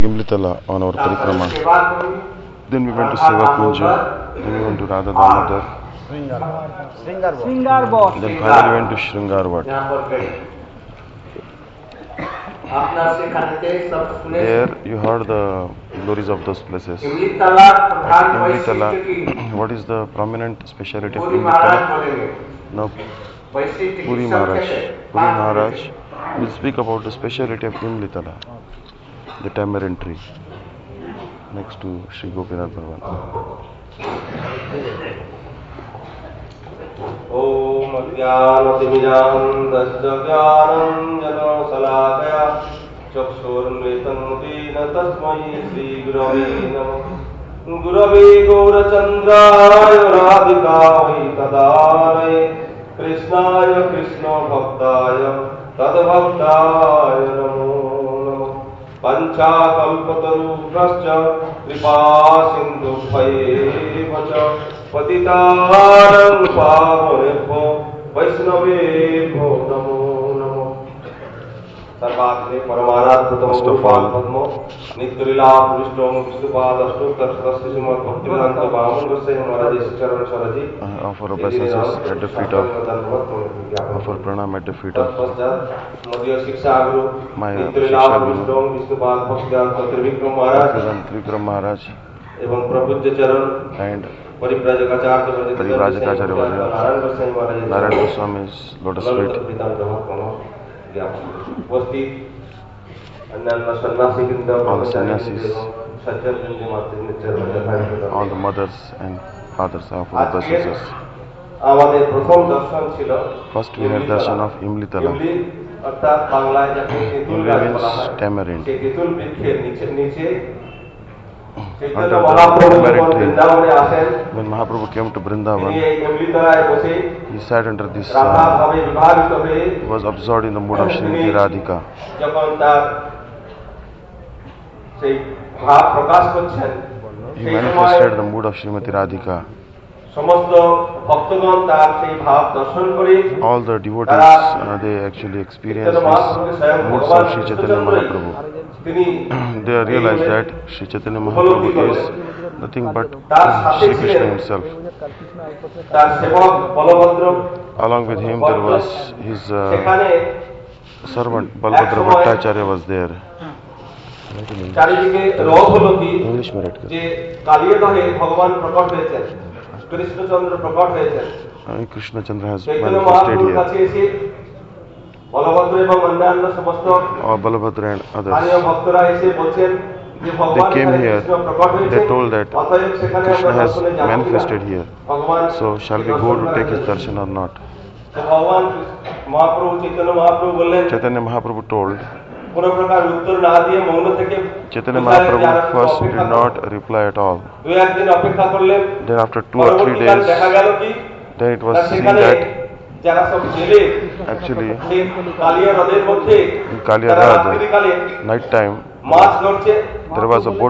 Imlitala on our parikrama. Then we went to Seva Kunja. Then we went to Radha Damodar. Shringarvat. Then finally went to Shringarvat. There you heard the glories of those places. Imlitala, what is the prominent speciality of Imlitala? Now, Puri Maharaj will speak about the speciality of Imlitala, the tamarind tree, next to Sri Gopinath Bhavan. Om Ajnanatimidandasya Jnananjana-salakaya Chakshurmritanmutina Tasmai Sri Gurave Namah. Gurave Gaurachandraya Radhikavai Tadaraye Krishnaya Krishna Bhaktaya Tadbhaktaya Namo Namo. Panchakalpatarubhyascha Kripa Sindhubhayeva cha Patitanang Pavanebhyo Vaishnavebhyo Namo Namo. Sarvatri Paramaradhatam Padmo Nityalila Vishnom Vishnupadashtu Tarshasya Srimad Bhaktivedanta Vaman Goswami Maharaj Charan Sharaji. Offer obeisances at the feet of, offer pranam at the feet of my Shiksha Guru, Vikram Maharaj, and Parivrajacharya Varya, Narayan Goswami's lotus feet. All the sannyasis, all the mothers and fathers of our obeisances. First we had darshan of Imlitala. Imli means tamarind. Under the tamarind tree, when Mahaprabhu came to Vrindavan, he sat under this, he was absorbed in the mood of Srimati Radhika. He manifested the mood of Srimati Radhika. All the devotees, they actually experience these moods of Sri Chaitanya Mahaprabhu. They realize that Sri Chaitanya Mahaprabhu is nothing but Sri Krishna himself. Along with him there was his servant Balabhadra Bhattacharya was there. English merit. Krishna Chandra has manifested here. Balabhadra and others. They came here, they told that Krishna has manifested here. So shall we go to take his darshan or not? Chaitanya Mahaprabhu told. Chaitanya Mahaprabhu first did not reply at all. Then after 2 or 3 days, then it was seen that actually in Kaliya Radha, night time, there was a boat.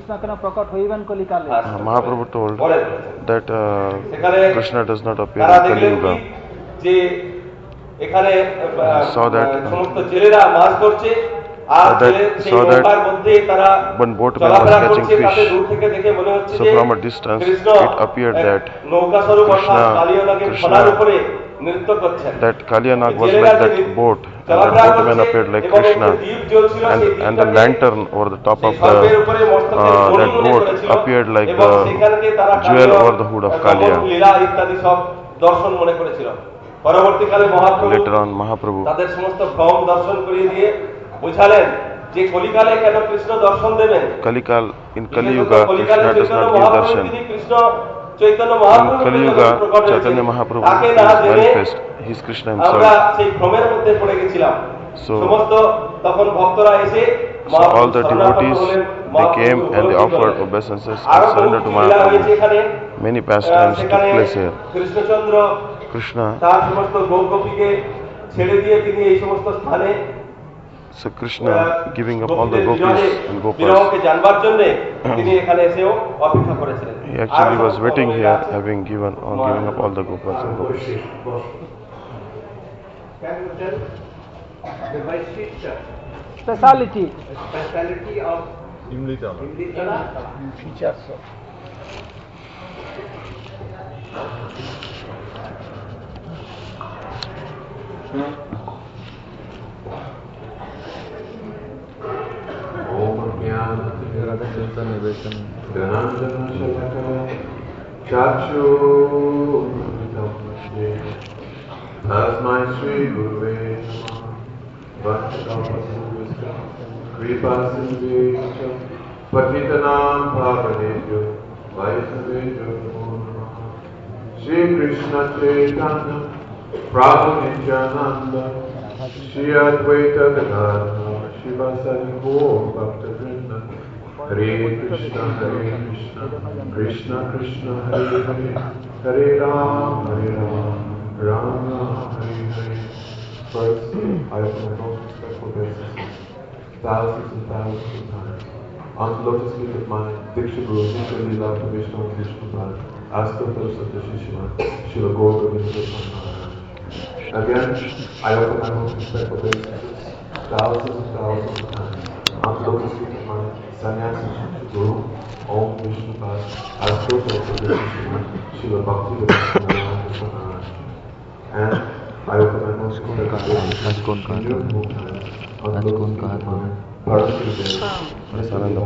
Mahaprabhu told that Krishna does not appear in Kali Yuga. Saw that one boatman was catching fish. So from a distance it appeared that Krishna that Kalyanag was like that boat, and that boatman appeared like Krishna, and the lantern over the top of that boat appeared like the jewel over the hood of Kaliya. Later on, Mahaprabhu Kalikal, in Kali Yuga, Krishna does not give darshan. In Kali Yuga, Chaitanya Mahaprabhu is manifest. He is Krishna himself. So all the devotees, they came and they offered obeisances and surrendered to Mahaprabhu. Many pastimes took place here. Krishna, so Krishna giving up all the gopis and gopas. He actually was waiting here, having given up all the gopas and gopis. Can you tell the Vaishishya speciality of Features of Chachu Tasmai Shri Guruve Bhakti Kripa Sindhu Patitanam Pavanebhyo Vaisnavejo Shri Krishna Chaitanya Prabhu Nityananda Shri Advaita Gadadhara Shivasari Gaur Bhakta Vrinda Hare Krishna Krishna Krishna Hare Hare Hare Ram Ram Hare Hare. First, I offer my most respectful obeisances thousands and thousands of times on the lotus feet of my Diksha Guru, Nitya Leela Vishnu Vishnupada, Astotra Sattva Shishima, Srila Gaur Govinda Maharaj. Again, I offer my most respectful obeisances thousands and thousands of times on the lotus feet of my Sannyasi Guru, Om Vishnupada, Astotra Sattva Shishima, Srila Bhakti Vedanta Maharaj. And I offer my most respectful obeisances on the lotus feet of my Prasananda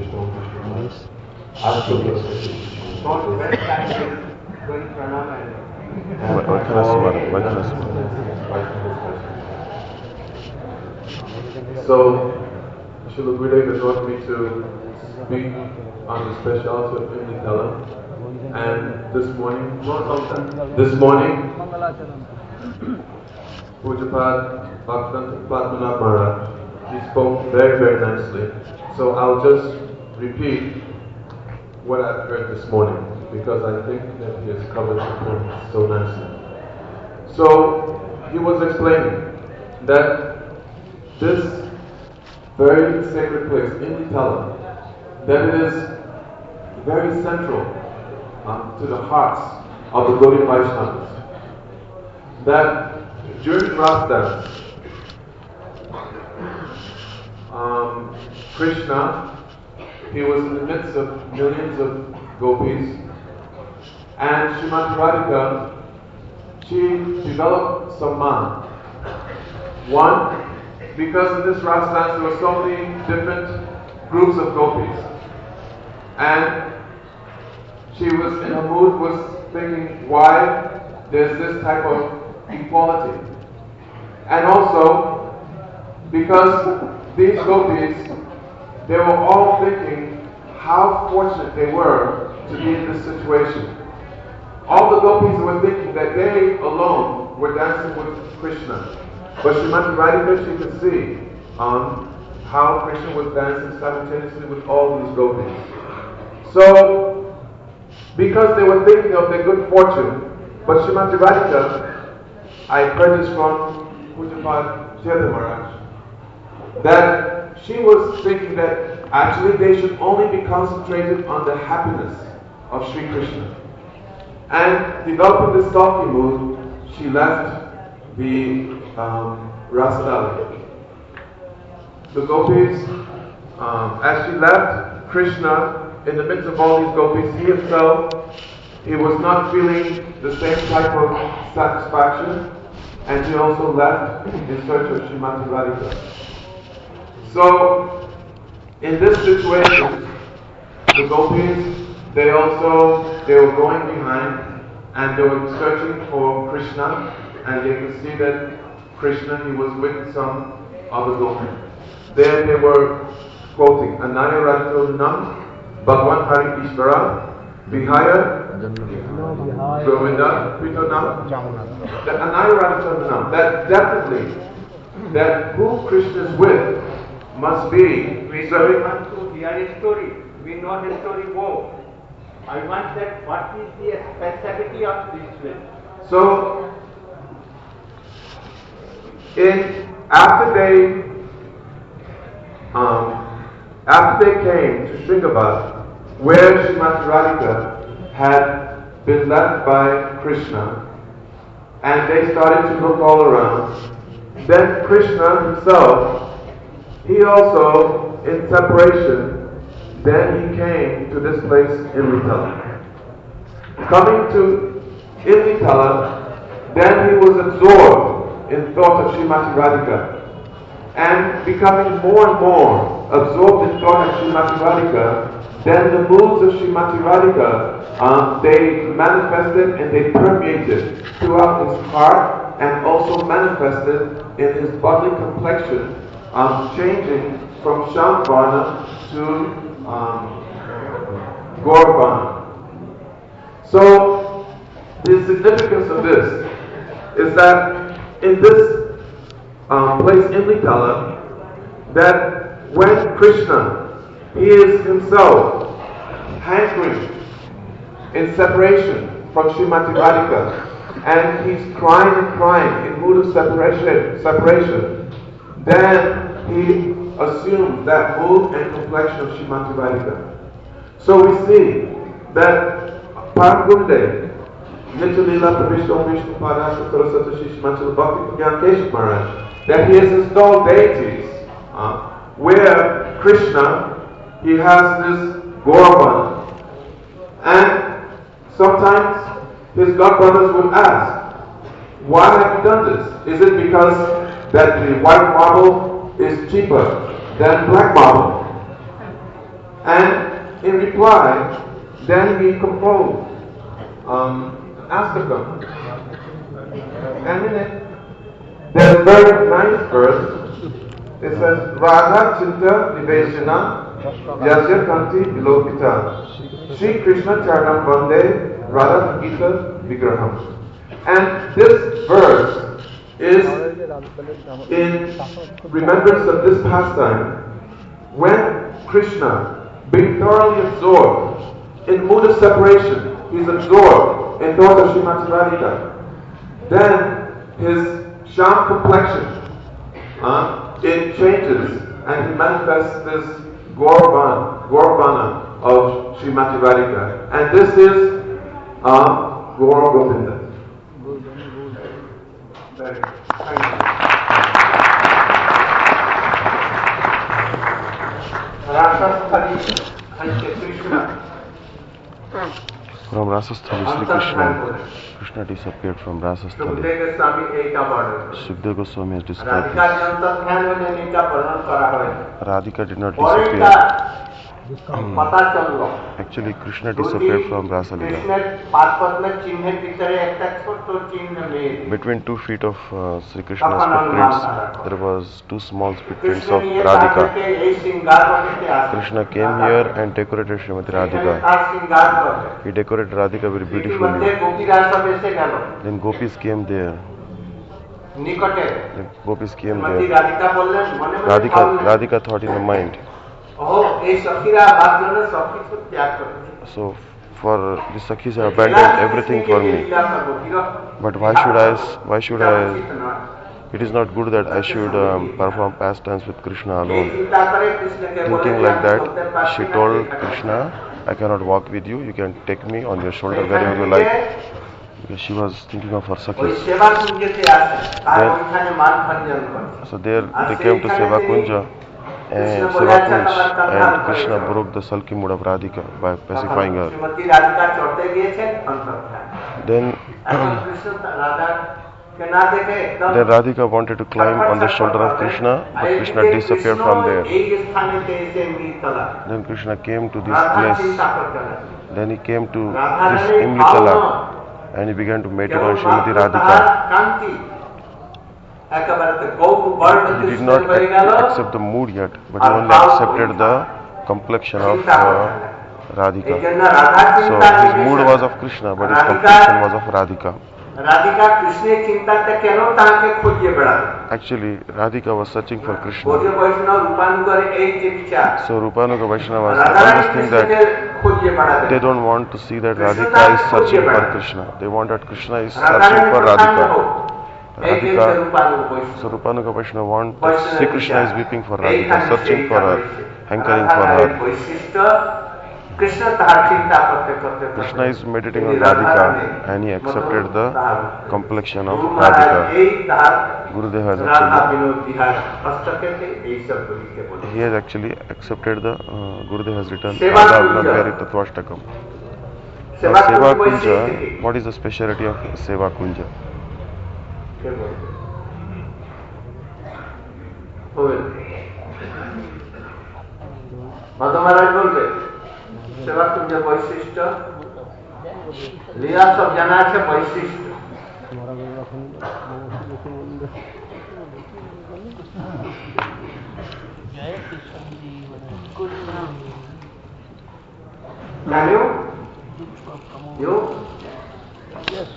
So, Srila Gurudev has wanted me to speak on the speciality of Imlitala, and this morning, Pujapad Bhaktivinoda Padmanabh Maharaj, he spoke very, very nicely. So I'll just repeat what I've heard this morning, because I think that he has covered the point so nicely. So he was explaining that this very sacred place, Imlitala, that it is very central to the hearts of the Gaudiya Vaishnavas. That during Ras dance, Krishna, he was in the midst of millions of gopis, and Srimati Radhika, she developed some man. One, because in this Ras dance there were so many different groups of gopis, and she was in a mood, was thinking why there's this type of equality. And also, because these gopis, they were all thinking how fortunate they were to be in this situation. All the gopis were thinking that they alone were dancing with Krishna. But Srimati Radhika, she could see how Krishna was dancing simultaneously with all these gopis. So, because they were thinking of their good fortune, but Srimati Radhika, I heard this from Pujapad Jayadeva Maharaj, that she was thinking that actually they should only be concentrated on the happiness of Sri Krishna. And developing this sulky mood, she left the Rasadali. The gopis, as she left Krishna, in the midst of all these gopis, he himself, he was not feeling the same type of satisfaction, and he also left in search of Srimati Radhika. So, in this situation, the gopis, they were going behind, and they were searching for Krishna, and they could see that Krishna, he was with some other gopis. There they were quoting, Anaya Radhika Nam, Bhagwan Hari Ishvara, Vihaya, Govinda, Pritanam, that Anaya Radhika Nam, that definitely, that who Krishna is with must be. We don't want to hear a story. We know the story more. I want that what is the speciality of this way. So, after they came to Shringavad, where Srimati Radhika had been left by Krishna, and they started to look all around, then Krishna himself, he also, in separation, then he came to this place in Vitala. Coming to Vitala, then he was absorbed in thought of Srimati Radhika. And becoming more and more absorbed in thought of Srimati Radhika, then the moods of Srimati Radhika, they manifested and they permeated throughout his heart and also manifested in his bodily complexion, changing from Shamvarna to Gauravarna. So, the significance of this is that in this place in Vitala, that when Krishna, he is himself hankering in separation from Srimati Radhika, and he's crying and crying in mood of separation, then he assumes that mood and complexion of Srimati Radhika. So we see that Param Gurudev, Nityalila Pravishta Vishnu Padasa Saraswati Shishmachal Bhakti Pugyan Keshav Maharaj, that he has installed deities where Krishna, he has this Gauravarna. And sometimes his godbrothers would ask, why have you done this? Is it because that the white marble is cheaper than black marble? And in reply, then he composed Astakam. And in it, there's a very nice verse. It says, Radha Chinta Nivesana Yasya Kanti Vilokita Shri Krishna Charanam Vande Radha Gita Vigraham. And this verse is in remembrance of this pastime when Krishna, being thoroughly absorbed in mood of separation, he's absorbed in thought of Srimati Radhika. Then his sham complexion, it changes and he manifests this Gauravarna of Srimati Radhika. And this is Gaura Govinda. Thank you. From Rasasthali, Krishna disappeared from Rasasthali. Sukadeva Goswami has described this. Radhika did not disappear. Actually, Krishna disappeared from Rasalila. Between 2 feet of Sri Krishna's footprints, there was 2 small footprints of Radhika. Krishna came here and decorated Srimati Radhika. He decorated Radhika very beautifully. Then gopis came there. The gopis came there. Radhika thought in the mind. So, for the Sakhis have abandoned everything for me. But why should I? It is not good that I should perform pastimes with Krishna alone. Thinking like that, she told Krishna, I cannot walk with you. You can take me on your shoulder wherever you like. Because she was thinking of her Sakhis. So there they came to Seva Kunja. And Krishna broke the sulky mood of Radhika by pacifying her. Then Radhika wanted to climb on the shoulder of Krishna, but Krishna disappeared from there. Then Krishna came to this place. Then he came to this Imlitala and he began to meditate on Srimati Radhika. He did not accept the mood yet, but he only accepted the complexion of Radhika. So his mood was of Krishna, but his complexion was of Radhika. Actually, Radhika was searching for Krishna. So Rupanuga Vaishnavas always think that they don't want to see that Radhika is searching for Krishna. They want that Krishna is searching for Radhika. So Rupanuga Vaishnava want that Sri Krishna is weeping for Radhika, searching for her, hankering for her. Krishna तार चिंता करते करते Krishna is meditating on Radhika and he accepted the complexion of Radhika. Gurudev has he has actually accepted the Gurudev has written Radha Abhinavya Tatvashtakam. Now, Seva Kunja, what is the speciality of Seva Kunja? Madhav महाराज बोलते सेवा कुंज वैशिष्ट लीला सब जना है वैशिष्ट you yes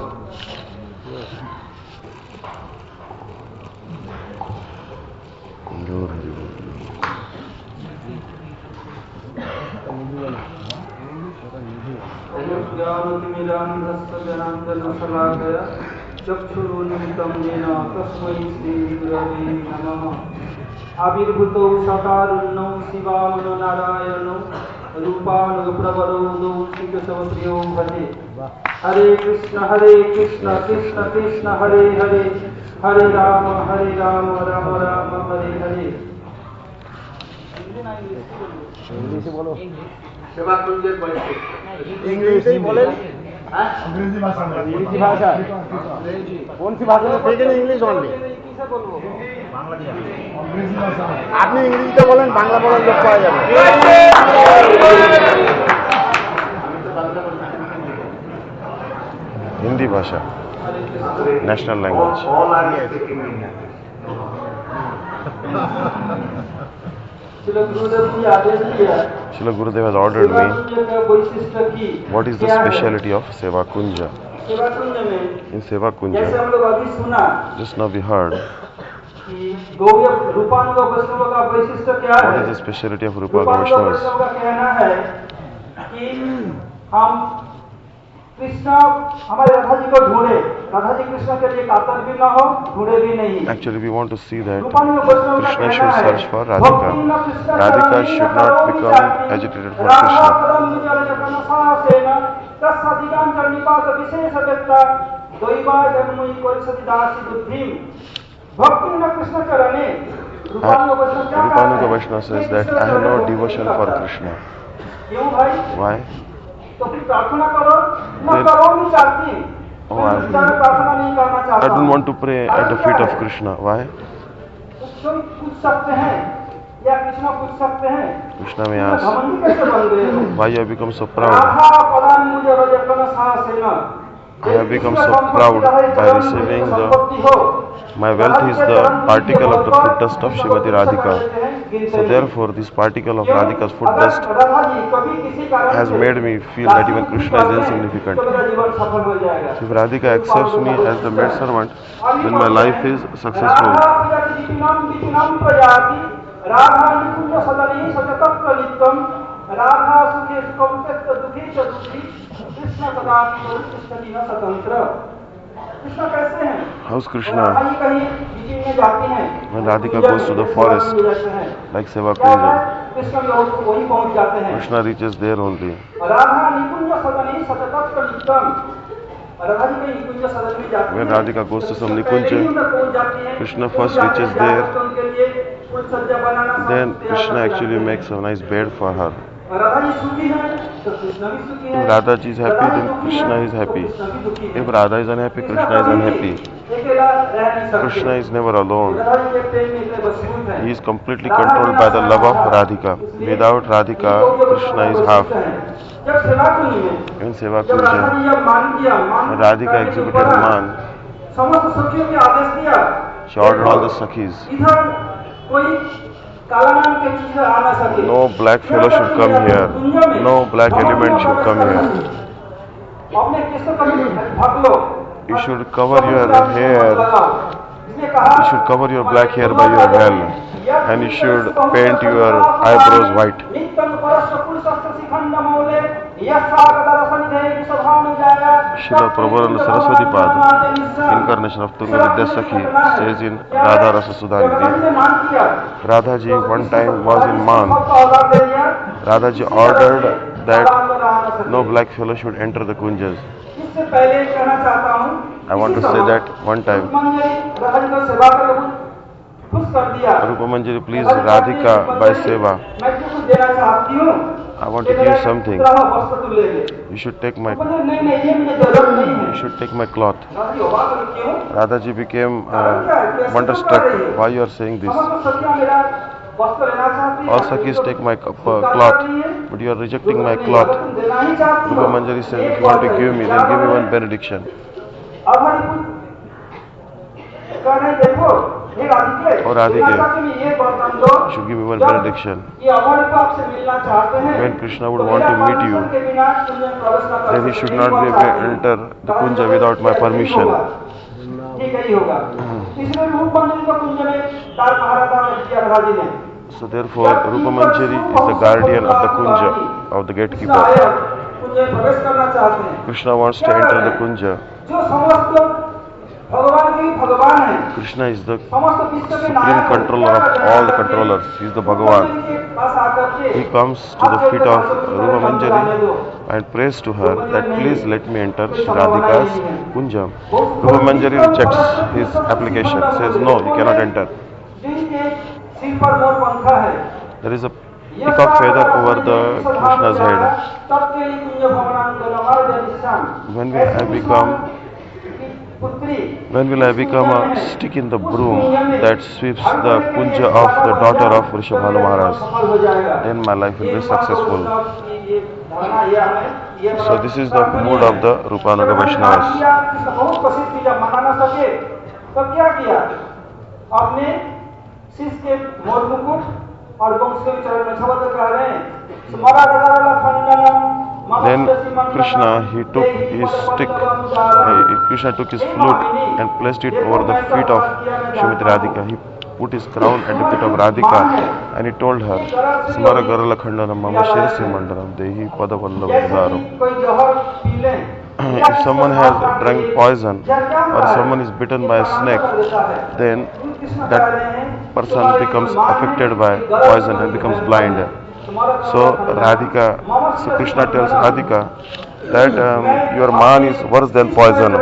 आविर्भूतो सकारुण्णो शिवामनो नारायणो रूपानुग प्रवरो श्रीकृष्णप्रियो भजे हरे कृष्ण कृष्ण कृष्ण हरे हरे हरे राम राम राम हरे हरे इंग्लिश बोलो सेवा कुंज वैशिष्ट इंग्लिश ही बोले अंग्रेजी भाषा अंग्रेजी भाषा कौन सी भाषा में इंग्लिश ओनली किसे बोलबो बांग्ला अंग्रेजी भाषा আপনি ইংরেজিতে বলেন বাংলা বলার লোক পাওয়া যাবে Hindi Bhasha, national language. Srila Gurudev has ordered me what is the speciality of Seva Kunja. In Seva Kunja, just now we heard what is the speciality of Rupa Vaishnavas. Krishna हमारे राधा जी को ढूंढे राधा जी कृष्ण के लिए कातर भी ना हो ढूंढे भी नहीं Actually, we want to see that Krishna should search for Radhika. Radhika should not become agitated for Krishna. Rupanuga Vaishnava says that I have no devotion for Krishna. Why? तो फिर प्रार्थना करो न करो नहीं चाहती प्रार्थना नहीं करना चाहता I don't want to pray at the feet of Krishna. Why? पूछ सकते हैं या कृष्णा पूछ सकते हैं Krishna may ask, घमंडी कैसे बन गए हो why you have become so proud? I have become so proud by receiving my wealth is the particle of the foot dust of Srimati Radhika. So therefore this particle of Radhika's foot dust has made me feel that even Krishna is insignificant. If Radhika accepts me as the maid servant, then my life is successful. How's Krishna? When Radhika goes to the forest, like Seva Kunja, Krishna reaches there only. When Radhika goes to some Nikunja, Krishna first reaches there, then Krishna actually makes a nice bed for her. If Radha ji is happy, then Krishna is happy. If Radha is unhappy, Krishna is unhappy. Krishna is never alone. He is completely controlled by the love of Radhika. Without Radhika, Krishna is half. In Seva Kunja, when Radhika exhibited man, she ordered all the Sakhis. No black fellow should come here. No black element should come here. You should cover your hair. You should cover your black hair by your veil. And you should paint your eyebrows white. Srila Prabhupada Saraswati Pad, incarnation of Tunga Vidya Sakhi, says in Radha Rasa Sudhanidhi, Radha ji one time was in Man Radhaji ordered that no black fellow should enter the kunjas. इससे पहले कहना चाहता हूँ, I want to say that one time. Radhaji को सेवा करके खुश कर दिया। Rupa Manjari pleased Radhika by seva. मैं तुझे कुछ देना चाहती हूँ। I want to give you something. वस्त्र तुम ले ले। You should take my नहीं नहीं ये मुझे जरूरत नहीं है। you should take my cloth. Radhaji अवाक हुई, क्यों? Radhaji became wonderstruck. Why you are saying this? समस्त सखियाँ मेरा वस्त्र लेना चाहती हैं। All Sakhis take my cloth, but you are rejecting my cloth. तुम देना ही चाहती हो। Rupa Manjari says, if you want to give me, then give me one benediction. अब हमारी कह रहे देखो हे राधिके, और राधिके, ये वरदान दो, You should give me one benediction. ये अवधि को आपसे मिलना चाहते हैं। When Krishna would want to meet you, then he should not be able to enter the kunja without my permission. ठीक है, ही होगा। इसलिए रूप मंजरी को कुंज में दाल महाराजा ने दिया राधाजी ने। So therefore, Rupa Manjari is the guardian of the kunja, of the gatekeeper. कुंज में प्रवेश करना चाहते हैं। Krishna wants to enter the kunja. जो समस्त भगवान के भगवान है। Krishna is the समस्त विश्व के supreme Nayak controller of all the controllers. He is the Bhagavan. He comes to the feet of Rupa Manjari and prays to her that please let me enter Shri Radhika's kunja. Rupa Manjari rejects his application, says no, you cannot enter. सिर पर मोर पंखा है। There is a peacock feather over the Krishna's head. सबके लिए कुंज भवनान गलमार जनिशान। When will I become a stick in the broom that sweeps the kunja of the daughter of Vrishabhanu Maharaj? Then my life will be successful. So this is the mood of the Rupanuga Vaishnavas. बहुत प्रसिद्ध थी, जब मना न सके तो क्या किया? आपने शीश के मोर मुकुट और वंश के चरण में शब्द कह रहे हैं, स्मरा गदाला खंडनम। Then Krishna, he took his stick, Krishna took his flute and placed it over the feet of Srimati Radhika. He put his crown at the feet of Radhika and he told her, Smara Garala Khandanam Mama Shirsi Mandaram Dehi Padavallabharam. कोई जहर P लें, If someone has drank poison or someone is bitten by a snake, then that person becomes affected by poison and becomes blind. So Krishna tells Radhika that your man is worse than poison.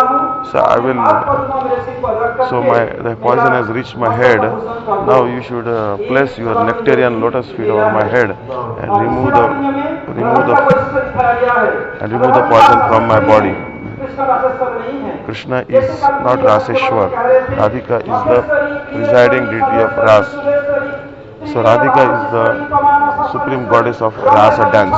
So the poison has reached my head. Now you should place your nectarian lotus feet over my head and remove the poison from my body. Krishna is not Raseshwar. Radhika is the presiding deity of Ras. So Radhika is the supreme goddess of Rasa dance.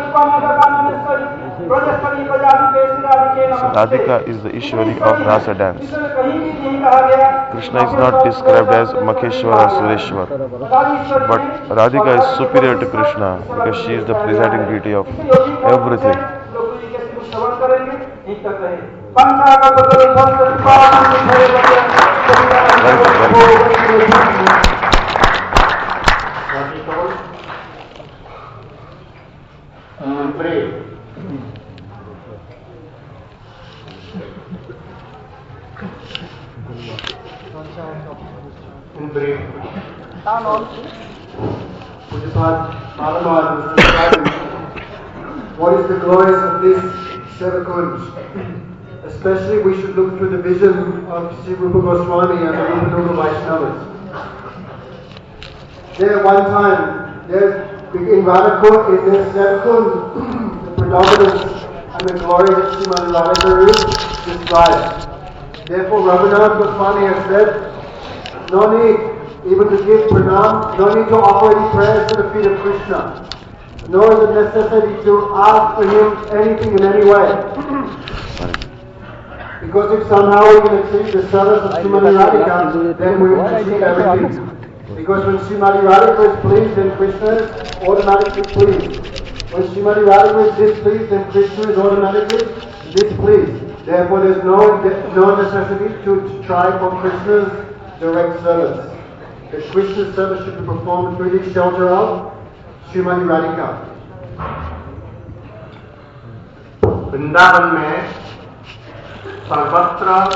So Radhika is the Ishwari of Rasa dance. Krishna is not described as Makheshwar or Sureshwar, but Radhika is superior to Krishna because she is the presiding deity of everything. Very good. Pray. In brief, what is the glories of this Sevakunj? Especially we should look through the vision of Sri Rupa Goswami and the Rupanuga Vaishnavas. There one time, in Radhakund, in this Sevakunj, the predominance and the glory of Srimati Radhika is described. Therefore, Rabindranath Goswami has said, no need even to give pranam, no need to offer any prayers to the feet of Krishna, nor is it necessary to ask for him anything in any way. Because if somehow we can achieve the service of Srimati Radhika, then we will achieve everything. Because when Srimati Radhika is pleased, then Krishna is automatically pleased. When Srimati Radhika is displeased, then Krishna is automatically displeased. Therefore, there is no necessity to try for Krishna's direct service. The Krishna's service should be performed through the shelter of Srimati Radhika. Vrindavan में सर्वत्र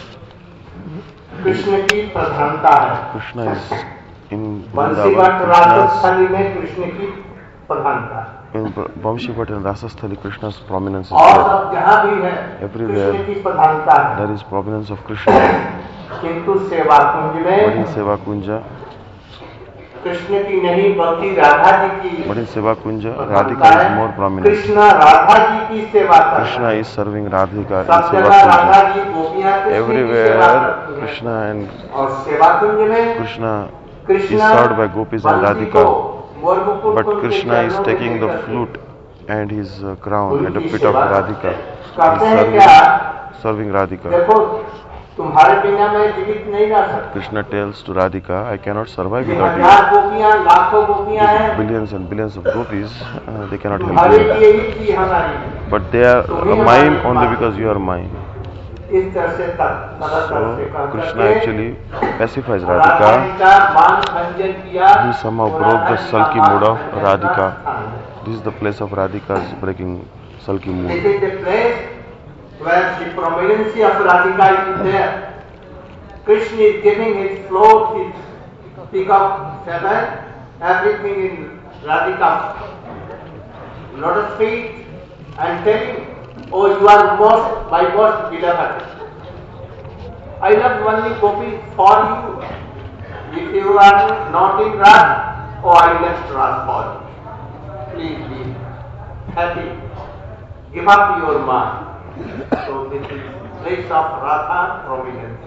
कृष्ण की प्रधानता है. Krishna is in बंसीवाट Rajasthani में कृष्ण की प्रधानता है। In Vamshi Bhatt and Rasasthali, Krishna's prominence is और there. सब जहाँ भी है Everywhere कृष्ण की प्रधानता है। there is prominence of Krishna. किंतु सेवा कुंज But में in Seva Kunja, कृष्ण की नहीं बल्कि राधा जी की but in Seva Kunja, प्रधानता Radhika is है। more prominent. कृष्ण राधा जी की सेवा कर रहा Krishna है। is serving Radhika in सब Seva जगह राधा Kunja. जी गोपियाँ कृष्ण की सेवा Everywhere करती हैं। Krishna and और सेवा कुंज में Krishna is Krishna served by gopis and बंसी को Radhika. मोर मुकुट But को उनके Krishna is चरणों में taking the लेकर flute and his crown at the उनकी feet of सेवा Radhika. करते He हैं is क्या? serving Radhika. देखो तुम्हारे बिना मैं जीवित नहीं रह सकता। Krishna tells to Radhika, I cannot survive ये without you. हजार गोपियाँ लाखों गोपियाँ हैं, Billions and billions of gopis, they cannot तुम्हारे help लिए you. ही थी हमारी है। But they are mine only because you are mine. इस तरह से So Krishna actually pacifies Radha Radhika. जी का मान भंजन किया। He somehow broke the sulky mood of Radhika. This is the place of Radhika's breaking sulky This mood. is the place where the prominence of Radhika is there. Krishna is giving his float, his peacock feather, everything in Radhika's lotus feet, and telling, "Oh, you are my most beloved. I love only gopis for you. If you are not in Raj, oh, I left Raj for you. Please be happy. Give up your mind." So this is place of Radha prominence.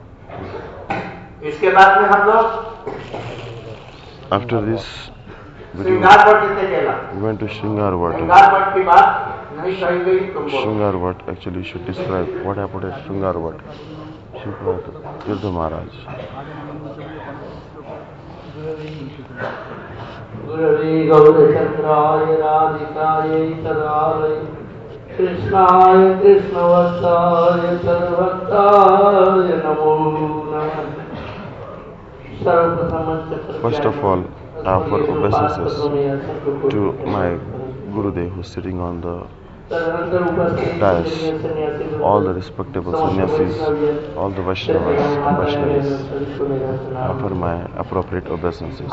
इसके बाद में हम लोग After this, श्रृंगार what से चला। we went to Shringar Vatt. Shringar Vat की बात नहीं कही गई, तुम बोलो। Shringar Vatt, actually you should describe what happened at Shringar Vatt. Shringar Tirtha Maharaj. गुरवे गौरचंद्राय राधिकायै तदालय कृष्णाय कृष्णवत्साय सर्वभक्ताय नमो नमः। First of all, I offer obeisances to my Gurudev who is sitting on the dais, all the respectable sannyasis, all the Vaishnavas and Vaishnavis. I offer my appropriate obeisances.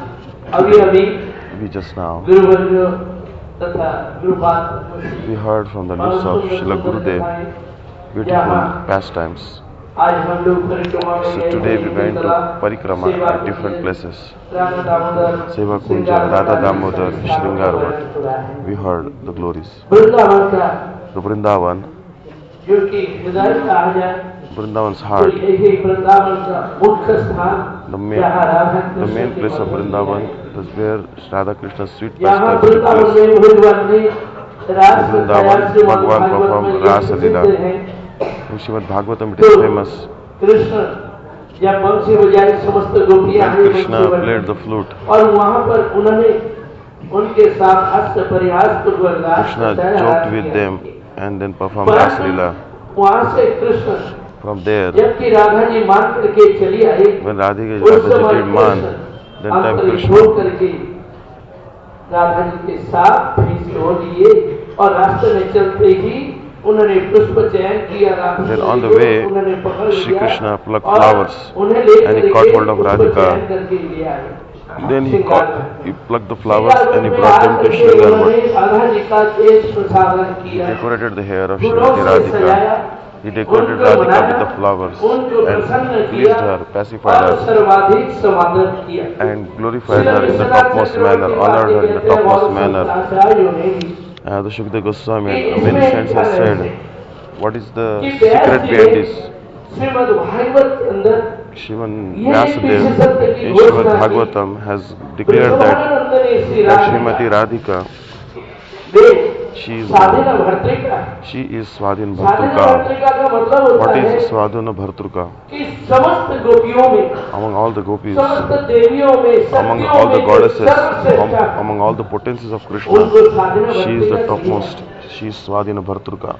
We just now, we heard from the lips of Srila Gurudev beautiful pastimes. So today we went to Parikrama at different places. Seva Kunja, Radha Damodar, Shringar Vatt. We heard the glories. The Vrindavan, Vrindavan's heart, the main place of Vrindavan is where Radha Krishna's sweet pastimes took place. Vrindavan, Bhagwan performed Rasa Leela. In Srimad Bhagavatam it is famous. Krishna जब बंसी बजाई समस्त गोपियां When Krishna played the flute, और वहां पर उन्होंने उनके साथ हास्य परिहास को Krishna joked with them and then performed Rasa Leela. वहां से कृष्ण From there, जबकि राधा जी मान करके चली आई, when Radhika उस समय did man, then time अंतरिक्ष Krishna करके राधा जी के साथ भेंट हो लिए और रास्ते में चलते ही उन्होंने पुष्प चयन किया। Then on the way, Shri Krishna plucked flowers and he caught hold of Radhika. Then he plucked the flowers and he brought them to Shringar Vatt. He decorated the hair of Srimati Radhika. He decorated Radhika with the flowers and pleased her, pacified her, and glorified her in the topmost manner, honored her in the topmost manner. The Shukdev Goswami and many saints have said, what is the secret behind this? Shriman Vyasadeva in Srimad Bhagavatam has declared that Srimati Radhika, she is Swadhin Bhartruka. What is Swadhana Bhartruka? Among all the gopis, among all the goddesses, among all the potencies of Krishna, she is the topmost. She is Swadhina Bhartruka.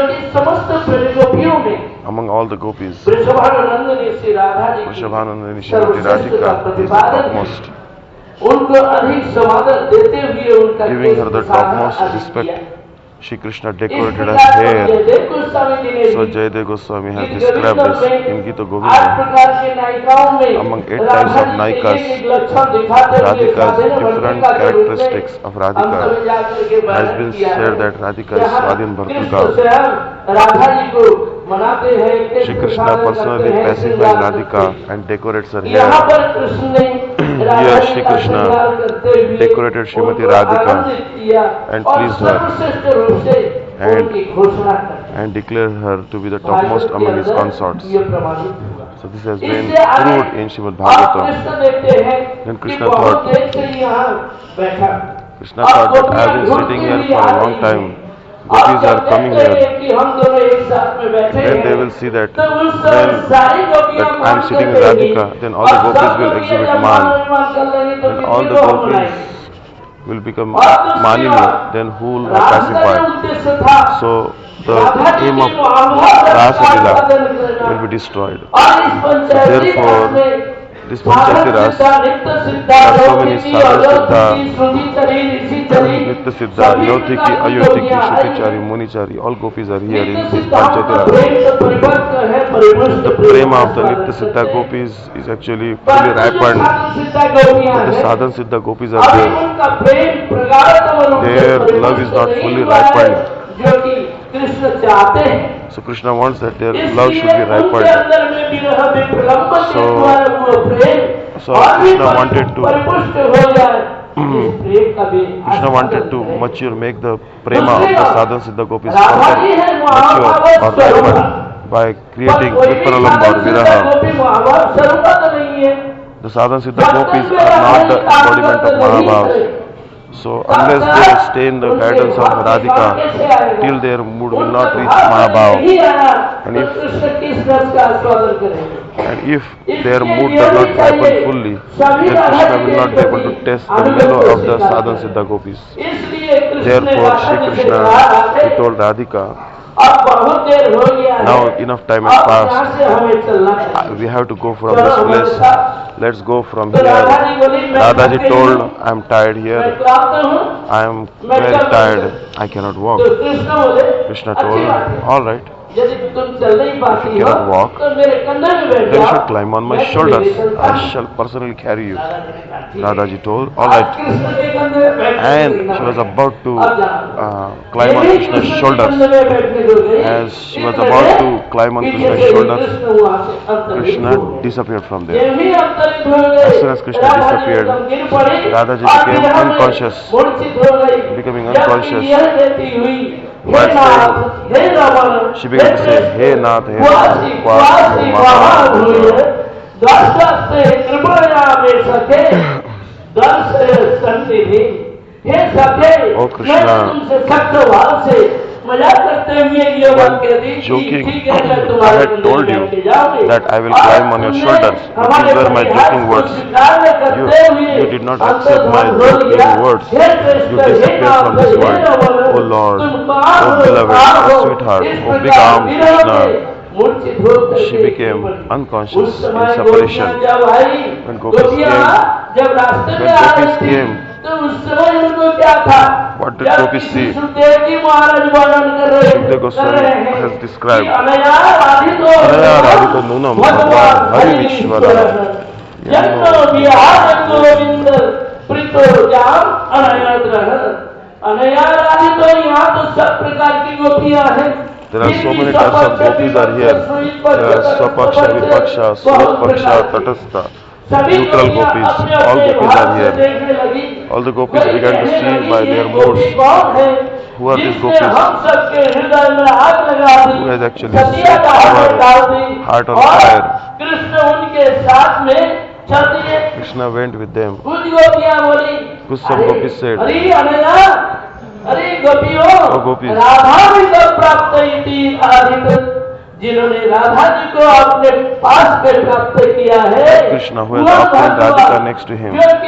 Among all the gopis, Vrishabhanandani Srimati Radhika is the topmost. Giving her the topmost respect, Shri Krishna decorated her hair. So Jayadev Goswami has described this in Gita Govinda. Among 8 types of Naikas, Radhika's different characteristics of Radhika has been said that Radhika is Swadhin Bhartruka. Shri Krishna personally pacifies Radhika and decorates her hair. Here Shri Krishna decorated Srimati Radhika and pleased her and declared her to be the topmost among his consorts. So this has been proved in Srimad Bhagavatam. Then Krishna thought that I have been sitting here for a long time. Gopis are coming here. Then they will see that I am sitting in Radhika, then all the gopis will exhibit man. And all the gopis will become manini, then who will be pacified? So the aim of Rasa Lila will be destroyed. Therefore, this Panchakti Ras, there are so many Sadha Siddha, Nitya Siddha, Yotiki, Ayotiki, Shutichari, Munichari, all gopis are here in this Panchakti Ras. The prema of the Nitya Siddha gopis is actually fully ripened, but the Sadhan Siddha gopis are there. Their love is not fully ripened. So Krishna wants that their love should be ripened. So Krishna wanted to mature, make the prema of the Sadhan Siddha gopis mature or ripened by creating Vipralambha or Viraha. The Sadhan Siddha gopis are not the embodiment of Mahabhava. So unless they stay in the guidance of Radhika, till their mood will not reach Mahabhava. And if their mood does not ripen fully, then Krishna will not be able to taste the mellow of the Sadhan Siddha gopis. Therefore Shri Krishna, he told Radhika, now enough time has passed. We have to go from this place. Let's go from here. Radhaji told, I am tired here. I am very tired. I cannot walk. Krishna told, alright. If you cannot walk, then you should climb on my shoulders. I shall personally carry you. Radhaji told, alright. And she was about to climb on Krishna's shoulders. As she was about to climb on Krishna's shoulders, Krishna disappeared from there. As soon as Krishna disappeared, Radhaji became unconscious. Becoming unconscious, she began to say, Hey Nath, Hey Oh Krishna, while joking, I had told you that I will climb on your shoulders. These were my joking words. You did not accept my joking words. You disappeared from this world. Oh Lord, oh beloved, oh sweetheart, oh big arm Krishna. She became unconscious in separation. When gopis came, what did gopis see? Shukdev Goswami has described Anaya Radhika Nunam Bhagwan Hari Vishwara There are so many types of gopis are here. Swapaksha, Vipaksha, Swapaksha, Tatastha, neutral gopis, all gopis are here. All the gopis began to see by their moods. Who are these gopis? Who has actually set our heart on fire? Krishna went with them. Kuch some gopis said, Oh gopis, जिन्होंने राधा जी को अपने पास में प्राप्त किया है Krishna who has obtained Radhika next to him,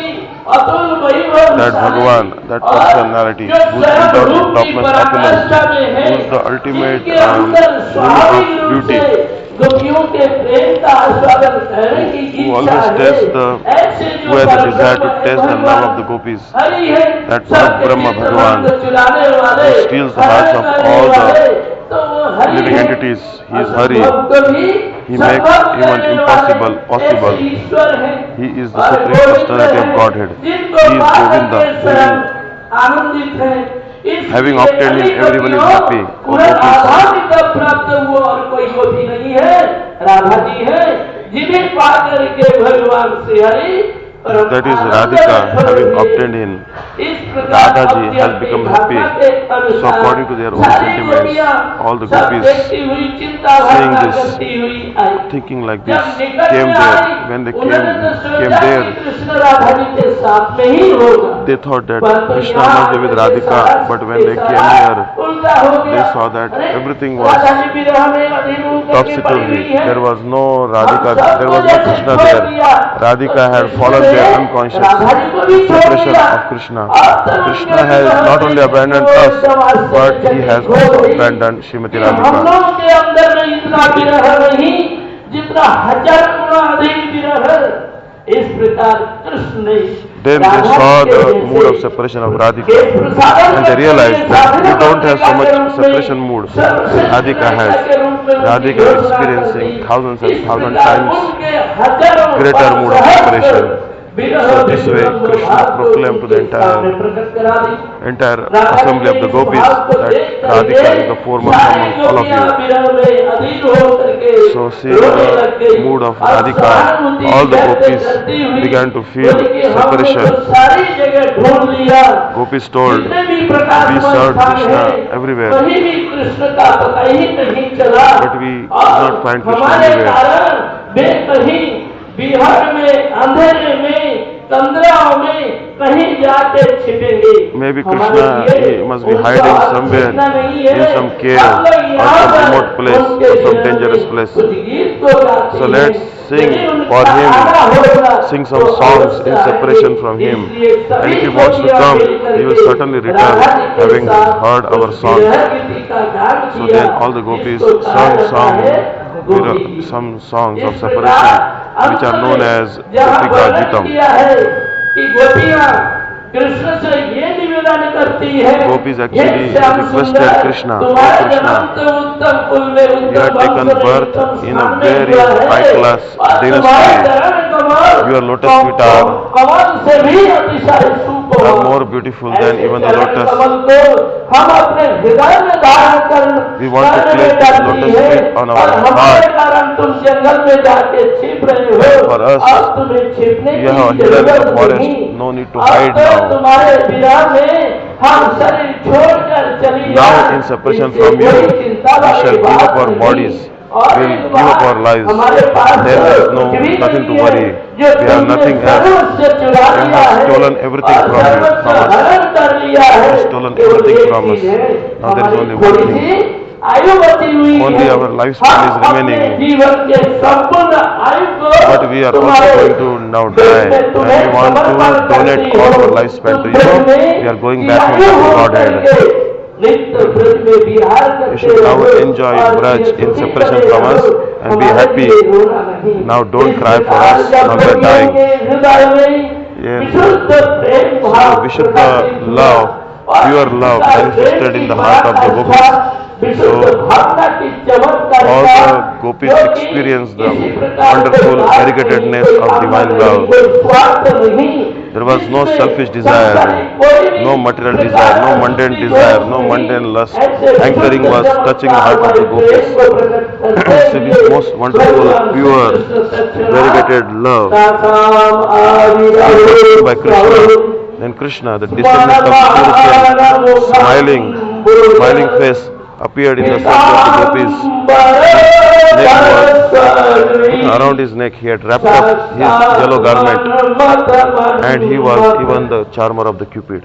that Bhagavan, that personality who is endowed with topmost opulence, who is the ultimate unit of beauty, गोपियों के प्रेम का आस्वादन करने की who इच्छा always है, taste the, ऐसे जो who has a desire to परब्रह्म taste the भगवान love of the gopis, Hari है, that सबके Brahma चित्त Bhagavan, भंग चुराने वाले, who steals the hearts of करने all the वाले, तो वो हरि living है। entities, he is Hari. असंभव को भी He makes संभव even करने impossible वाले possible. ऐसे ईश्वर है। He is the और supreme गोविंद personality of है, Godhead. जिनको He is पाकर Govinda, के स्वयं आनंदित है। इसलिए Having obtained him, everyone is happy. पूरा राधा जी का प्राप्त हुआ और कोई गोपी नहीं है, राधा जी है, जिन्हें पाकर के भगवान Shri Hari That is Radhika, having obtained him, Radha ji has become happy. So according to their own sentiments, all the gopis, seeing this, thinking like this, came there. When they came there, they thought that Krishna must be with Radhika, but when they came here, they saw that everything was topsy-turvy. There was no Radhika, there was no Krishna there. Radhika had fallen there unconscious, separation of Krishna. Krishna has not only abandoned us, but he has also abandoned Srimati हम Radhika. लोगों के अंदर में इतना विरह नहीं जितना हजार गुना अधिक विरह है। इस प्रकार कृष्ण ने Then they saw the mood of separation of Radhika, and they realized that we don't have so much separation mood Radhika has. Radhika is experiencing thousands and thousands times greater mood of separation. So this way Krishna proclaimed to the entire assembly of the gopis that Radhika is the foremost among all of you. So seeing the mood of Radhika, all the gopis began to feel separation. Gopis told, we served Krishna everywhere, but we did not find Krishna everywhere. Bihar में अंधेरे में तंद्राओं में कहीं जाके छिपेंगे। Maybe Krishna he must be hiding somewhere in some cave or some remote place or some dangerous place. So let's sing for him, sing some songs in separation from him. And if he wants to come, he will certainly return having heard our songs. So then all the gopis sang some songs of separation, which are known as Gopika Gitam. Gopis actually requested Krishna, "Oh Krishna, you have taken birth in a very high-class dynasty. Your lotus feet are more beautiful than even the lotus. We want to place this lotus feet on our heart. For us, you have hidden in the forest. No need to hide now. Now in separation from you, we shall give up our bodies. We will give up our lives. There is nothing to worry. We have nothing else. You have stolen everything from us. You have stolen everything from us. Now there is only one thing. Only our lifespan is remaining. But we are also going to now die. And we want to donate all our lifespan to you. We are going back home to Godhead. You should now enjoy Braj in separation from us and be happy. Now don't cry for us, now we are dying. Yeah. So Vishuddha love, pure love manifested in the heart of the gopis. So all the gopis experience the wonderful variegatedness of divine love. There was no selfish desire, no material desire, no mundane desire, no mundane lust. Hankering was touching the heart of the gopis. So this most wonderful, pure, variegated love by Krishna. Then Krishna, the descendant of Pure smiling face, appeared in the center of the gopis. Around his neck he had wrapped up his yellow garment, and he was even the charmer of the Cupid.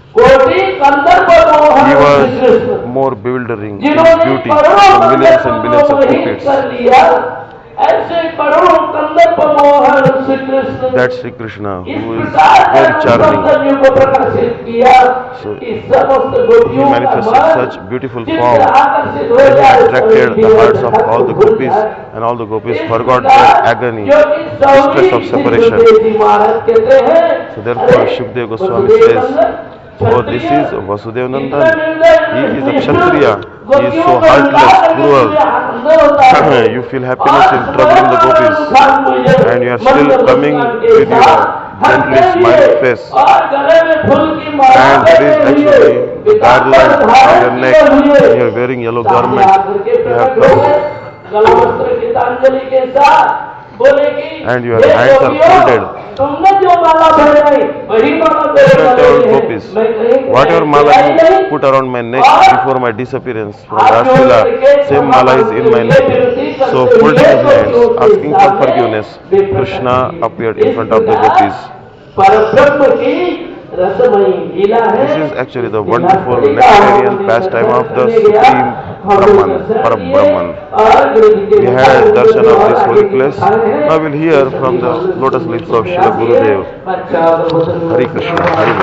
He was more bewildering in beauty than millions and billions of Cupids. that Sri Krishna who is इस very प्रकार charming. सौंदर्य को प्रकाशित किया So, कि समस्त He गोपियों का manifested मन such beautiful जिससे form आकर्षित हो that he जाए, attracted the hearts of all the भूल gopis, जाए। and all the gopis इस forgot प्रकार their agony, जो कि distress of sorry separation. Shri Maharaj कहते हैं, So therefore अरे, Shukdev Goswami Vasudev says, Nandan, oh, this Kshatriya, is Vasudev इतना Nandan. निर्दय, He is a निष्ठुर, Kshatriya. He is गोपियों so को heartless, निकाल करके cruel. मुझे आनंद होता है। You feel happiness in troubling the gopis, and you are still coming with your gently smiling face. And it is actually the garland on your neck, and you are wearing yellow garment. You have come, and your hands are folded. Krishna told gopis, whatever mala you put around my neck before my disappearance from Rasleela, same mala is in my neck. So folding his hands, asking for forgiveness, Krishna appeared in front of the gopis. This is actually the wonderful nectarian pastime of the Supreme Brahman, Parabrahman. We had darshan of this holy place. Now we'll hear from the lotus lips of Srila Gurudev. Hare Krishna, Hare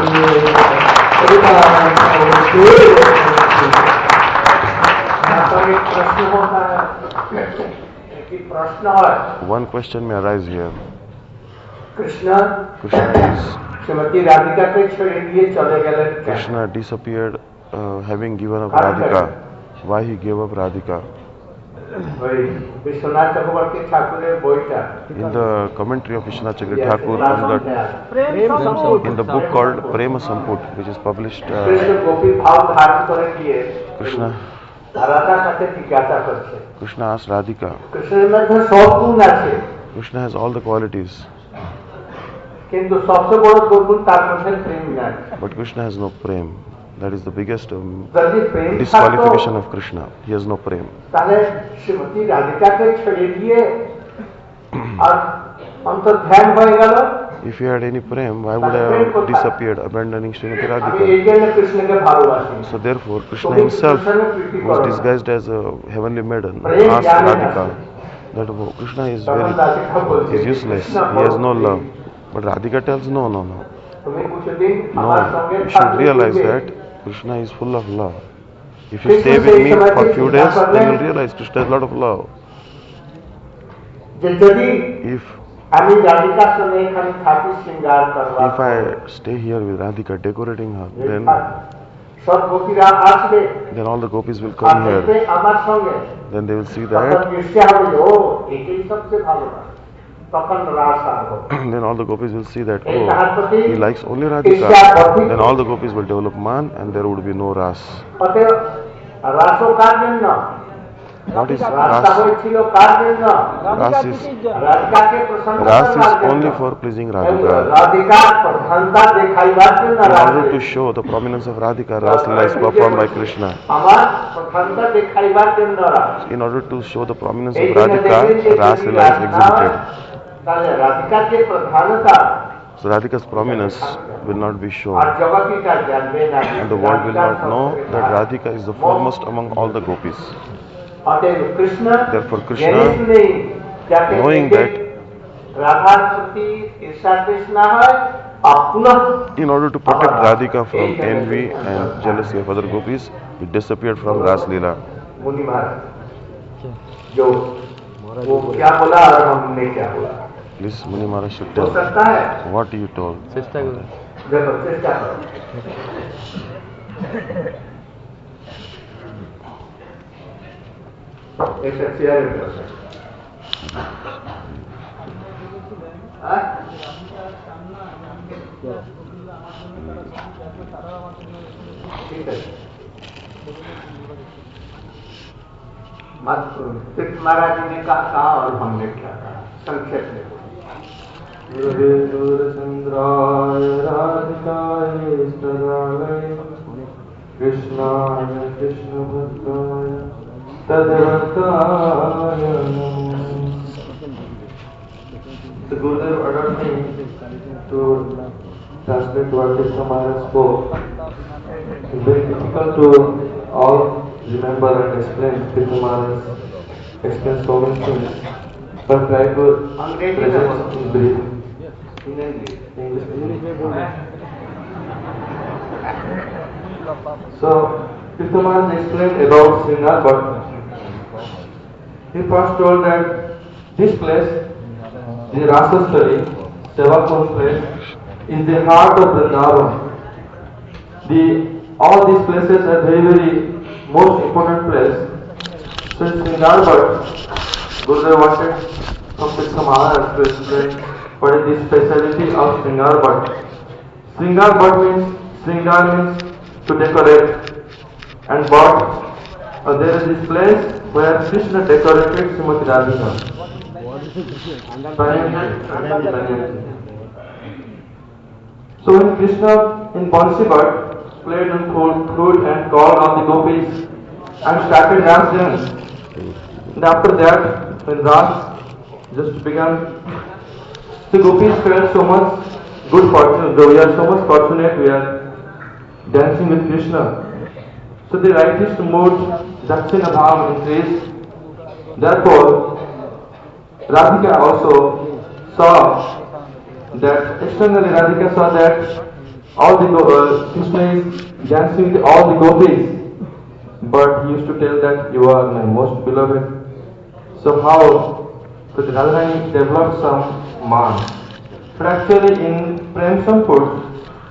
Krishna. One question may arise here. Krishna Krishna Shrimati Radhika के छोड़ दिए चले गए। Krishna disappeared having given up Radhika. Why he gave up Radhika? Vishwanath Chakraborty Thakur बोईटा In the commentary of Vishwanath Chakravarti Thakur in the book called Prema Samput, which is published, Krishna गोपी भाव धारण करने लिए Krishna Radha কাছে জিজ্ঞাসা করছে। Krishna asked Radhika. কৃষ্ণের মধ্যে সব গুণ আছে, Krishna has all the qualities, কিন্তু সবচেয়ে বড় দুর্গুণ তার মধ্যে প্রেম নাই। but Krishna has no prem. That is the biggest যদি প্রেম disqualification of Krishna. He has no prem. তাহলে শ্রীমতী রাধিকাকে ছেড়ে দিয়ে আর অন্তর্ধান হয়ে গেল। If he had any prem, why would I have disappeared, abandoning Srimati আমি Radhika? এই জন্য কৃষ্ণকে ভালোবাসি। So therefore, Krishna himself was disguised as a heavenly maiden, asked Radhika that Krishna is useless, he has no love. But Radhika tells, no. তুমি কিছুদিন No, আমার সঙ্গে you should realize that Krishna is full of love. If you stay with me for a few days, then you'll realize Krishna has a lot of love. যে যদি If আমি রাধিকার সঙ্গে এখানে থাকি শৃঙ্গার করবার, if I stay here with Radhika decorating her, সব গোপীরা আসবে, then all the gopis will R come দেখবে here. আমার সঙ্গে, Then they will see তখন that. নিশ্চয় হবে যে, ও এটাই সবচেয়ে ভালো না, তখন রাস আসবে। Then all the gopis will see that, এই তাহার প্রতি he likes only Radhika. Then all the gopis will develop man, and there would be no ras. অতএব রাসও কার জন্য? What is রাস্তা ras? হয়েছিল কার জন্য? Ras is রাধিকাকে প্রসন্ন ras করবার is only জন্য। for pleasing এবং Radhika. রাধিকার প্রধানতা দেখাইবার জন্য In রাস order to হয়েছিল। show the prominence of Radhika, Ras Leela is performed by Krishna. আমার প্রধানতা দেখাইবার জন্য রাস। In order to show the prominence এই of জন্য দেখবেন Radhika, যে Ras যদি Leela is রাস না exhibited. হয়, তাহলে রাধিকার যে প্রধানতা So Radhika's prominence will not be R shown, জগতিটা জানবে না। and the world will not know that Radhika is the foremost among all the gopis. অতএব কৃষ্ণ Therefore Krishna, জেনে শুনেই যাতে knowing দেখে that, রাধার প্রতি ঈর্ষা দেশ না হয়, আপন in order to protect Radhika from envy and jealousy of other gopis, he disappeared from Ras Leela. मुनि महाराज जो वो क्या बोला और हमने क्या बोला, Please, Muni Maharaj should हो tell सकता है? what you told. देखो चेष्टा करो। ऐसा शेयर करो। हाँ? ठीक है। सिर्फ महाराज जी ने कहा और हमने क्या कहा, संक्षेप में चंद्राय राधिकाय सदालय कृष्णाय Krishna भक्ताय तद्भक्ताय The Gurudev ordered me to translate what Krishna Maharaj spoke. It's very difficult to all remember and explain. Krishna Maharaj explained so many things. but try to English. present in brief. In English. So, Krishna Maharaj explained about Sringar, but he first told that this place, the Rasastari, Sevakund place, is the heart of Vrindavan. All these places are very, very most important place. So in Sringar Bhat, Gurudev wanted from Krishna Maharaj to explain what is the speciality of Sringar Bhat. Sringar Bhat means, Sringar means to decorate, and Bhat, there is this place where Krishna decorated Srimati Radhika. So when Krishna in Bansi Bhat played on flute and called on the gopis and started dancing, and after that, when Ras just began, the gopis felt so much good fortune. We are so much fortunate, we are dancing with Krishna. So the righteous mood, Dakshina Bhav increased. Therefore, Radhika also saw that, externally Radhika saw that all the Krishna is dancing with all the gopis, but he used to tell that you are my most beloved. So how? So the Radharani developed some man. But actually in Prem Sampur,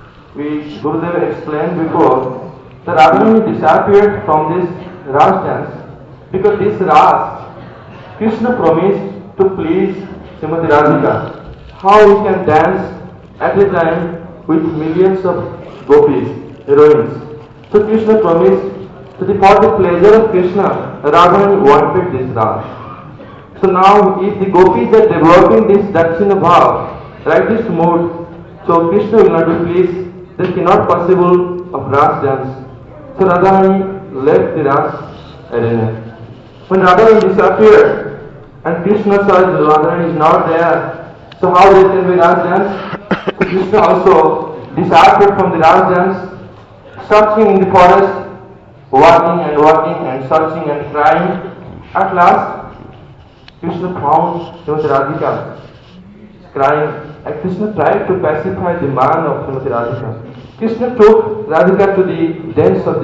Gurudev explained before, the Radharani disappeared from this Ras dance because this Ras, Krishna promised to please Srimati Radhika. How he can dance at a time with millions of gopis, heroines. So Krishna promised, so for the pleasure of Krishna, Radharani wanted this Ras. So now if the gopis are developing this Dakshina Bhav, righteous mood, so Krishna will not be pleased, there cannot possible of Ras dance. So Radharani left the Ras arena. When Radharani disappeared and Krishna saw that Radharani is not there, so how there can be Ras dance? So Krishna also disappeared from the Ras dance, searching in the forest, walking and searching and crying. At last, Krishna found Srimati Radhika crying, and Krishna tried to pacify the man of Srimati Radhika. Krishna took Radhika to the dens of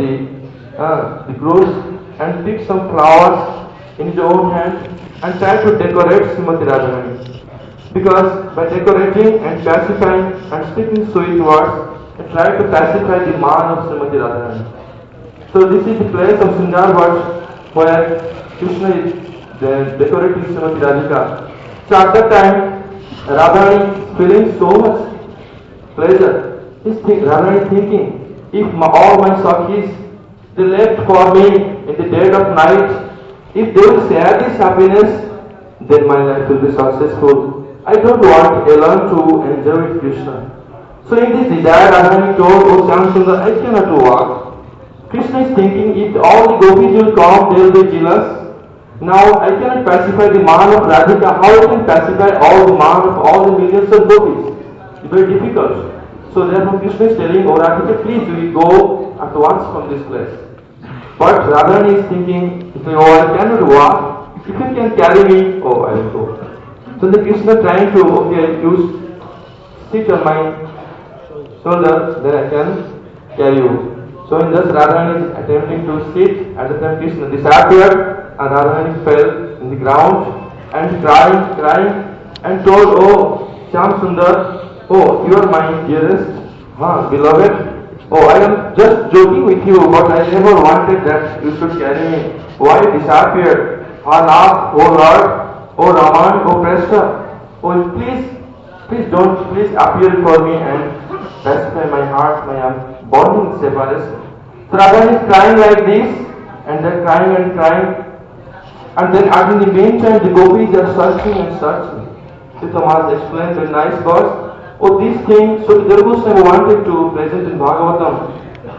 the groves and picked some flowers in his own hand and tried to decorate Srimati Radharani. Because by decorating and pacifying and speaking sweet words, he tried to pacify the man of Srimati Radharani. So this is the place of Sringar Bhat where Krishna is decorating Srimati Radhika. So at that time, Radharani is feeling so much pleasure. Radharani thinking, if all my Sakhis, they left for me in the dead of night, if they will share this happiness, then my life will be successful. I don't want alone to enjoy with Krishna. So in this desire, Radharani told, oh Shyamsundar, I cannot walk. Krishna is thinking, if all the gopis will come, they will be jealous. Now I cannot pacify the man of Radhika. How I can pacify all the man of all the millions of gopis? It's very difficult. So therefore Krishna is telling, oh Radhika, please we go at once from this place. But Radharani is thinking, oh I cannot walk. If you can carry me, oh I will go. So the Krishna trying to, okay, you sit on my shoulder, then I can carry you. So in this Radharani is attempting to sit, at the time Krishna disappeared and Radharani fell in the ground and crying and told, oh Shyamsundar, oh you are my dearest, beloved. Oh I am just joking with you, but I never wanted that you should carry me. Why disappeared? Nath, oh Lord, oh Raman, oh Krishna, oh please appear for me and pacify my heart, my burning separation. So Radharani is crying like this, and they're crying, and then in the meantime the gopis are searching. Sita Maharaj explains a nice verse. Oh, this thing, so the Goswami wanted to present in Bhagavatam.